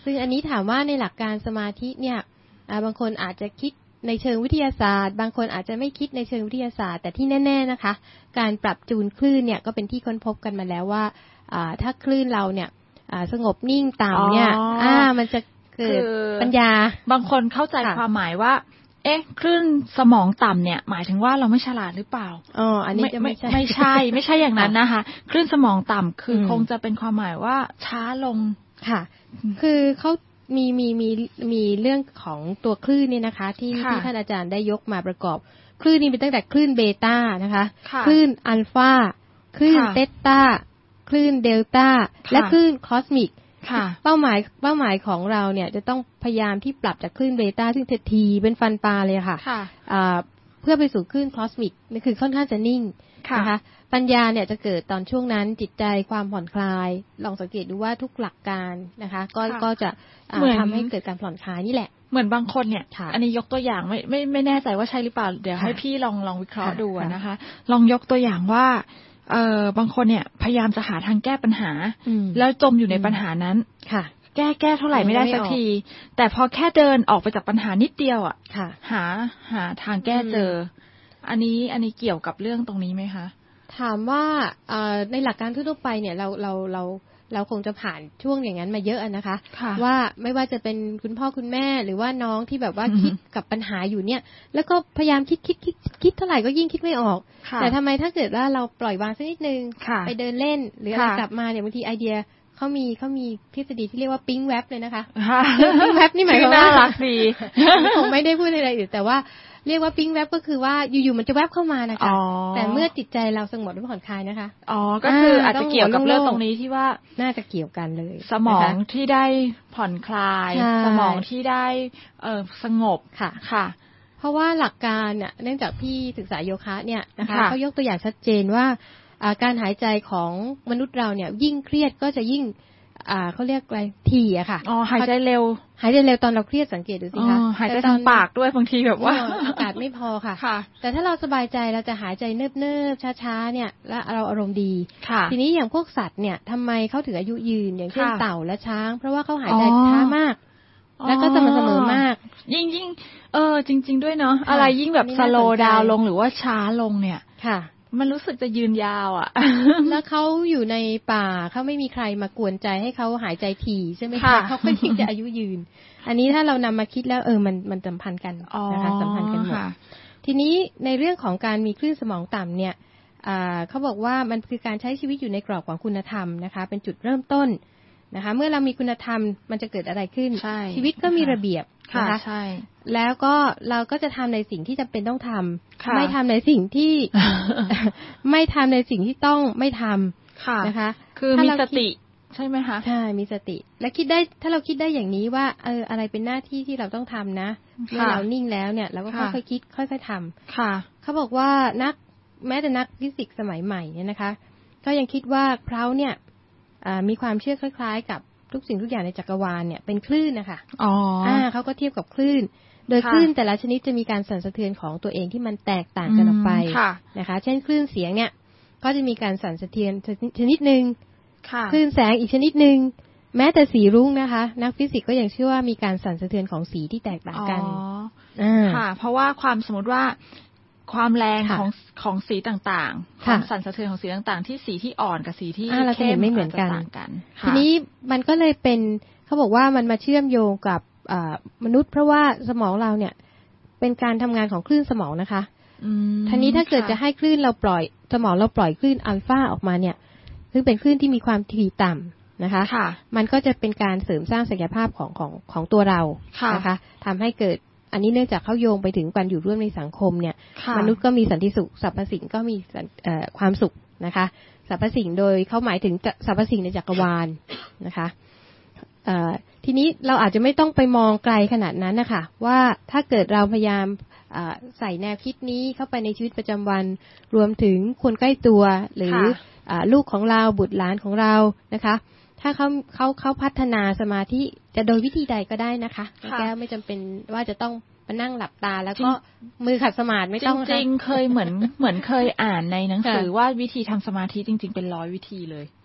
ซึ่งอันนี้ถามว่าในหลักการสมาธิเนี่ยบางคนอาจจะคิดในเชิงวิทยาศาสตร์บางคนอาจจะไม่คิดในเชิงวิทยาศาสตร์แต่ที่แน่ๆนะคะการปรับจูนคลื่นเนี่ยก็เป็นที่ค้นพบกันมาแล้วว่าถ้าคลื่นเราเนี่ยสงบนิ่งต่ำเนี่ยมันจะเกิดปัญญาบางคนเข้าใจความหมายว่าคลื่นสมองต่ำเนี่ยหมายถึงว่าเราไม่ฉลาดหรือเปล่าอันนี้จะไม่ใช่ไม่ใช่อย่างนั้นนะคะคลื่นสมองต่ำคือคงจะเป็นความหมายว่าช้าลงค่ะคือเขามีเรื่องของตัวคลื่นนี่นะคะที่ท่านอาจารย์ได้ยกมาประกอบคลื่นนี้เป็นตั้งแต่คลื่นเบต้านะคะคลื่นอัลฟาคลื่นเตต้าคลื่นเดลต้าและคลื่นคอสมิกเป้าหมายของเราเนี่ยจะต้องพยายามที่ปรับจากคลื่นเบต้าซึ่งทีเป็นฟันปลาเลยค่ะเพื่อไปสู่คลื่นคอสมิกนี่คือค่อนข้างจะนิ่งนะคะปัญญาเนี่ยจะเกิดตอนช่วงนั้นจิตใจความผ่อนคลายลองสังเกตดูว่าทุกหลักการนะคะก็จะทำให้เกิดการผ่อนคลายนี่แหละเหมือนบางคนเนี่ยอันนี้ยกตัวอย่างไม่แน่ใจว่าใช่หรือเปล่าเดี๋ยวให้พี่ลองวิเคราะห์ดูนะคะลองยกตัวอย่างว่าบางคนเนี่ยพยายามจะหาทางแก้ปัญหาแล้วจมอยู่ในปัญหานั้นแก้เท่าไหร่ไม่ได้สักทีแต่พอแค่เดินออกไปจากปัญหานิดเดียวหาทางแก้เจออันนี้เกี่ยวกับเรื่องตรงนี้ไหมคะถามว่าในหลักการทั่วไปเนี่ยเราคงจะผ่านช่วงอย่างนั้นมาเยอะนะคะว่าไม่ว่าจะเป็นคุณพ่อคุณแม่หรือว่าน้องที่แบบว่าคิดกับปัญหาอยู่เนี่ยแล้วก็พยายามคิดเท่าไหร่ก็ยิ่งคิดไม่ออกแต่ทำไมถ้าเกิดว่าเราปล่อยวางสักนิดนึงไปเดินเล่นหรืออะไรกลับมาเนี่ยบางทีไอเดียเขามีทฤษฎีที่เรียกว่าปิ๊งแวบเลยนะคะปิ๊งแวบนี่หมายความว่าน่ารักดีผมไม่ได้พูดอะไรอื่นแต่ว่าเรียกว่าปิ๊งแวบก็คือว่าอยู่ๆมันจะแวบเข้ามานะคะแต่เมื่อจิตใจเราสงบและผ่อนคลายนะคะก็คืออาจจะเกี่ยวกับเรื่องตรงนี้ที่ว่าน่าจะเกี่ยวกันเลยสมองที่ได้ผ่อนคลายสมองที่ได้สงบค่ะเพราะว่าหลักการเนี่ยเนื่องจากพี่ศึกษาโยคะเนี่ยนะคะเขายกตัวอย่างชัดเจนว่าการหายใจของมนุษย์เราเนี่ยยิ่งเครียดก็จะยิ่งเขาเรียกอะไรถี่อะค่ะหายใจเร็วตอนเราเครียดสังเกตดูสิคะหายใจทางปากด้วยบางทีแบบว่าอากาศไม่พอค่ะแต่ถ้าเราสบายใจเราจะหายใจเนิบๆช้าๆเนี่ยและเราอารมณ์ดีทีนี้อย่างพวกสัตว์เนี่ยทำไมเขาถึงอายุยืนอย่างเช่นเต่าและช้างเพราะว่าเขาหายใจช้ามากแล้วก็สม่ำเสมอมากยิ่งจริงๆด้วยเนาะอะไรยิ่งแบบสโลว์ดาวน์ลงหรือว่าช้าลงเนี่ยมันรู้สึกจะยืนยาวอ่ะแล้วเขาอยู่ในป่าเขาไม่มีใครมากวนใจให้เขาหายใจถี่ใช่ไหมคะเขาก็ยิ่งจะอายุยืนอันนี้ถ้าเรานำมาคิดแล้วมันสัมพันธ์กันนะคะสัมพันธ์กันหมดทีนี้ในเรื่องของการมีคลื่นสมองต่ำเนี่ยเขาบอกว่ามันคือการใช้ชีวิตอยู่ในกรอบของคุณธรรมนะคะเป็นจุดเริ่มต้นนะคะเมื่อเรามีคุณธรรมมันจะเกิดอะไรขึ้นชีวิตก็มีระเบียบนะคะแล้วก็เราก็จะทำในสิ่งที่จำเป็นต้องทำไม่ทำในสิ่งที่ ไม่ทำในสิ่งที่ต้องไม่ทำนะคะคือมีสติใช่ไหมคะใช่มีสติและคิดได้ถ้าเราคิดได้อย่างนี้ว่าอะไรเป็นหน้าที่ที่เราต้องทำนะเมื่อเรานิ่งแล้วเนี่ยเราก็ค่อยๆคิดค่อยๆทำเขาบอกว่าแม้แต่นักฟิสิกส์สมัยใหม่เนี่ยนะคะก็ยังคิดว่าเขาเนี่ยมีความเชื่อคล้ายๆกับทุกสิ่งทุกอย่างในจักรวาลเนี่ยเป็นคลื่นนะคะเขาก็เทียบกับคลื่นโดยคลื่นแต่ละชนิดจะมีการสั่นสะเทือนของตัวเองที่มันแตกต่างกันออกไปนะคะเช่นคลื่นเสียงเนี่ยก็จะมีการสั่นสะเทือนชนิดนึงคลื่นแสงอีกชนิดนึงแม้แต่สีรุ้งนะคะนักฟิสิกส์ก็ยังเชื่อว่ามีการสั่นสะเทือนของสีที่แตกต่างกันค่ะเพราะว่าสมมติว่าความแรงของสีต่างๆความสั่นสะเทือนของสีต่างๆที่สีที่อ่อนกับสีที่เข้มไม่เหมือนกันทีนี้มันก็เลยเป็นเขาบอกว่ามันมาเชื่อมโยงกับมนุษย์เพราะว่าสมองเราเนี่ยเป็นการทำงานของคลื่นสมองนะคะทีนี้ถ้าเกิดจะให้คลื่นเราปล่อยสมองเราปล่อยคลื่นอัลฟาออกมาเนี่ยซึ่งเป็นคลื่นที่มีความถี่ต่ำนะคะมันก็จะเป็นการเสริมสร้างศักยภาพของตัวเรานะคะทำให้เกิดอันนี้เนื่องจากเขาโยงไปถึงการอยู่ร่วมในสังคมเนี่ยมนุษย์ก็มีสันติสุขสรรพสิ่งก็มีความสุขนะคะสรรพสิ่งโดยเขาหมายถึงสรรพสิ่งในจักรวาลนะคะทีนี้เราอาจจะไม่ต้องไปมองไกลขนาดนั้นนะคะว่าถ้าเกิดเราพยายามใส่แนวคิดนี้เข้าไปในชีวิตประจำวันรวมถึงคนใกล้ตัวหรือลูกของเราบุตรหลานของเรานะคะถ้าเขาพัฒนาสมาธิจะโดยวิธีใดก็ได้นะคะแก้วไม่จำเป็นว่าจะต้องมานั่งหลับตาแล้วก็มือขัดสมาธิไม่ต้องจริงๆเคยเหมือนเคยอ่านในหนังสือว่าวิธีทำสมาธิจริงๆเป็น100 วิธีเลย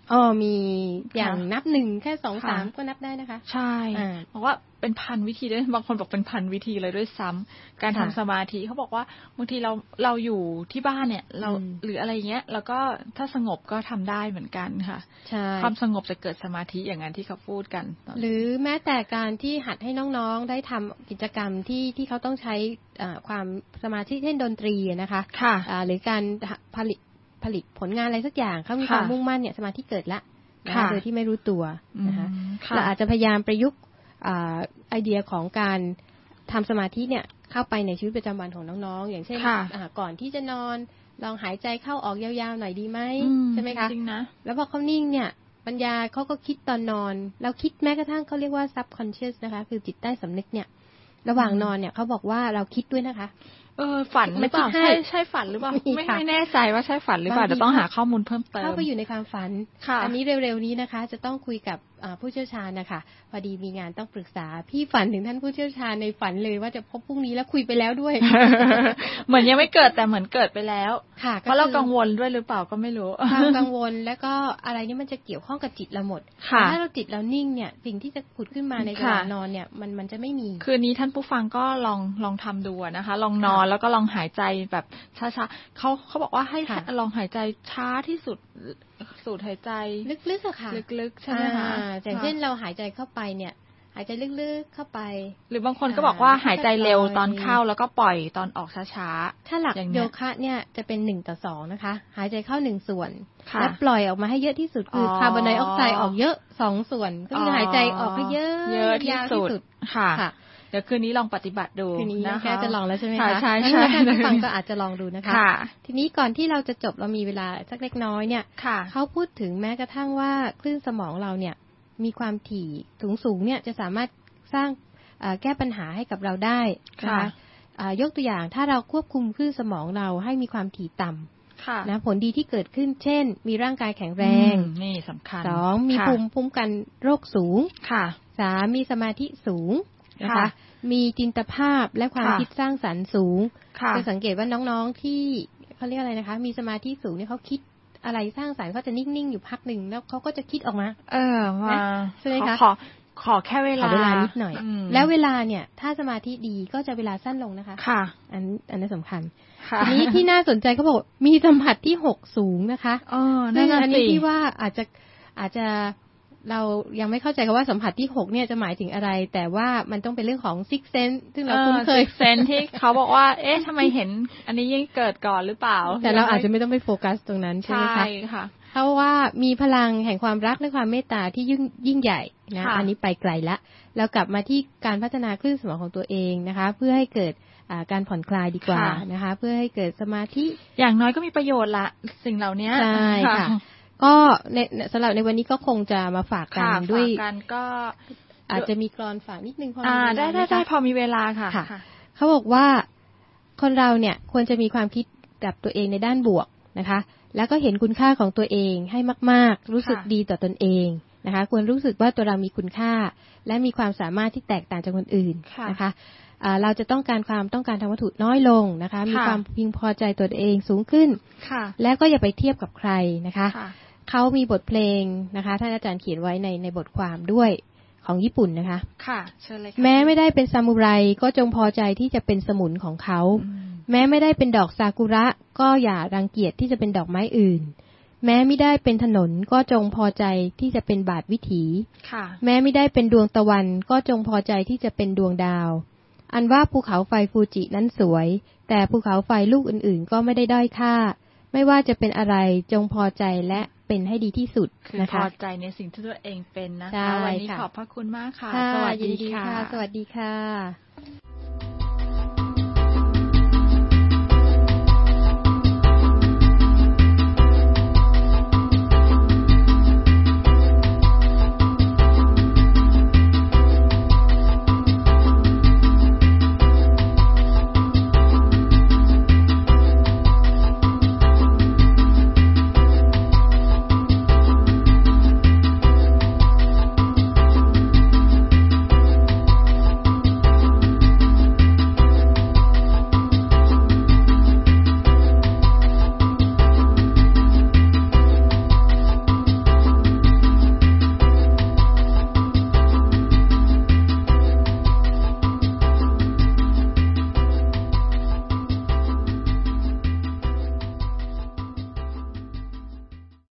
มีอย่างนับ1แค่2 3ก็นับได้นะคะใช่บอกว่าเป็นพันวิธีด้วยบางคนบอกเป็นพันวิธีเลยด้วยซ้ำการทำสมาธิเขาบอกว่าบางทีเราอยู่ที่บ้านเนี่ยเราหรืออะไรเงี้ยแล้วก็ถ้าสงบก็ทำได้เหมือนกันค่ะใช่ความสงบจะเกิดสมาธิอย่างนั้นที่เขาพูดกันหรือแม้แต่การที่หัดให้น้องๆได้ทำกิจกรรมที่เขาต้องใช้ความสมาธิเช่นดนตรีนะคะหรือการผลิตผลงานอะไรสักอย่างเขามีความมุ่งมั่นเนี่ยสมาธิเกิดละโดยที่ไม่รู้ตัวนะคะเราอาจจะพยายามประยุกต์ไอเดียของการทำสมาธิเนี่ยเข้าไปในชีวิตประจำวันของน้องๆอย่างเช่นก่อนที่จะนอนลองหายใจเข้าออกยาวๆหน่อยดีไหมใช่ไหมคะจริงนะแล้วพอเขานิ่งเนี่ยปัญญาเขาก็คิดตอนนอนเราคิดแม้กระทั่งเขาเรียกว่า subconscious นะคะคือจิตใต้สำนึกเนี่ยระหว่างนอนเนี่ยเขาบอกว่าเราคิดด้วยนะคะฝันหรือเปล่าใช่ฝันหรือเปล่าไม่แน่ใจว่าใช่ฝันหรือเปล่าจะต้องหาข้อมูลเพิ่มเติมเข้าไปอยู่ในความฝันอันนี้เร็วๆนี้นะคะจะต้องคุยกับผู้เชี่ยวชาญนะคะพอดีมีงานต้องปรึกษาพี่ฝันถึงท่านผู้เชี่ยวชาญในฝันเลยว่าจะพบพรุ่งนี้แล้วคุยไปแล้วด้วยเหมือนยังไม่เกิดแต่เหมือนเกิดไปแล้วเพราะเรากังวลด้วยหรือเปล่าก็ไม่รู้ความกังวลแล้วก็อะไรนี่มันจะเกี่ยวข้องกับจิตเราหมดถ้าเราจิตเรานิ่งเนี่ยสิ่งที่จะผุดขึ้นมาในขณะนอนเนี่ยมันจะไม่มีคืนนี้ท่านผู้ฟังก็ลองทำดูนะคะลองนอนแล้วก็ลองหายใจแบบช้าๆเขาบอกว่าให้ลองหายใจช้าที่สุดสูดหายใจลึกๆค่ะลึกๆใช่ไหมคะอย่างเช่นเราหายใจเข้าไปเนี่ยหายใจลึกๆเข้าไปหรือบางคนก็บอกว่าหายใจเร็วตอนเข้าแล้วก็ปล่อยตอนออกช้าๆถ้าหลักโยคะเนี่ยจะเป็น1:2นะคะหายใจเข้า1ส่วนแล้วปล่อยออกมาให้เยอะที่สุดคือคาร์บอนไดออกไซด์ออกเยอะ2ส่วนก็คือหายใจออกให้เยอะที่สุดค่ะเดี๋ยวคืนนี้ลองปฏิบัติดูนะคะจะลองแล้วใช่ไหมคะใช่ท่านผู้ฟังก็อาจจะลองดูนะคะทีนี้ก่อนที่เราจะจบเรามีเวลาสักเล็กน้อยเนี่ยเขาพูดถึงแม้กระทั่งว่าคลื่นสมองเราเนี่ยมีความถี่สูงเนี่ยจะสามารถสร้างแก้ปัญหาให้กับเราได้นะคะยกตัวอย่างถ้าเราควบคุมคลื่นสมองเราให้มีความถี่ต่ำนะผลดีที่เกิดขึ้นเช่นมีร่างกายแข็งแรงนี่สำคัญ 2มีภูมิคุ้มกันโรคสูง3มีสมาธิสูงนะคะมีจินตภาพและความคิดสร้างสรรค์สูงจะสังเกตว่าน้องๆที่เขาเรียกอะไรนะคะมีสมาธิสูงเนี่ยเขาคิดอะไรสร้างสรรค์เขาจะนิ่งๆอยู่พักหนึ่งแล้วเขาก็จะคิดออกมาใช่ไหมคะขอแค่เวลานิดหน่อยแล้วเวลาเนี่ยถ้าสมาธิดีก็จะเวลาสั้นลงนะคะอันนั้นสำคัญทีนี้ที่น่าสนใจเขาบอกมีสัมผัสที่6สูงนะคะซึ่งอันนี้ที่ว่าอาจจะเรายังไม่เข้าใจว่าสัมผัสที่6เนี่ยจะหมายถึงอะไรแต่ว่ามันต้องเป็นเรื่องของ six sense ซึ่งเราคุ้นเคย six sense ที่เขาบอกว่าเอ๊ะทำไมเห็นอันนี้ยิ่งเกิดก่อนหรือเปล่าแต่เราอาจจะไม่ต้องไปโฟกัสตรงนั้นใช่ไหมคะใช่ค่ะเพราะว่ามีพลังแห่งความรักและความเมตตาที่ยิ่งใหญ่นะอันนี้ไปไกลละแล้วกลับมาที่การพัฒนาคลื่นสมองของตัวเองนะคะเพื่อให้เกิดการผ่อนคลายดีกว่านะคะเพื่อให้เกิดสมาธิอย่างน้อยก็มีประโยชน์ละสิ่งเหล่านี้ใช่ค่ะก็สำหรับในวันนี้ก็คงจะมาฝากกันด้วยก็อาจจะมีกลอนฝากนิดนึงพอได้พอมีเวลาค่ะเขาบอกว่าคนเราเนี่ยควรจะมีความคิดกับตัวเองในด้านบวกนะคะแล้วก็เห็นคุณค่าของตัวเองให้มากๆรู้สึกดีต่อตนเองนะคะควรรู้สึกว่าตัวเรามีคุณค่าและมีความสามารถที่แตกต่างจากคนอื่นนะคะเราจะต้องการทางวัตถุน้อยลงนะคะมีความพึงพอใจตัวเองสูงขึ้นแล้วก็อย่าไปเทียบกับใครนะคะเขามีบทเพลงนะคะท่านอาจารย์เขียนไว้ในบทความด้วยของญี่ปุ่นนะคะค่ะเชิญเลยค่ะแม้ไม่ได้เป็นซามูไรก็จงพอใจที่จะเป็นสมุนของเขาแม้ไม่ได้เป็นดอกซากุระก็อย่ารังเกียจที่จะเป็นดอกไม้อื่นแม้ไม่ได้เป็นถนนก็จงพอใจที่จะเป็นบาทวิถีแม้ไม่ได้เป็นดวงตะวันก็จงพอใจที่จะเป็นดวงดาวอันว่าภูเขาไฟฟูจินั้นสวยแต่ภูเขาไฟลูกอื่นๆก็ไม่ได้ด้อยค่าไม่ว่าจะเป็นอะไรจงพอใจและเป็นให้ดีที่สุดนะคะพอใจในสิ่งที่ตัวเองเป็นนะคะวันนี้ขอบพระคุณมากค่ะสวัสดีค่ะสวัสดีค่ะ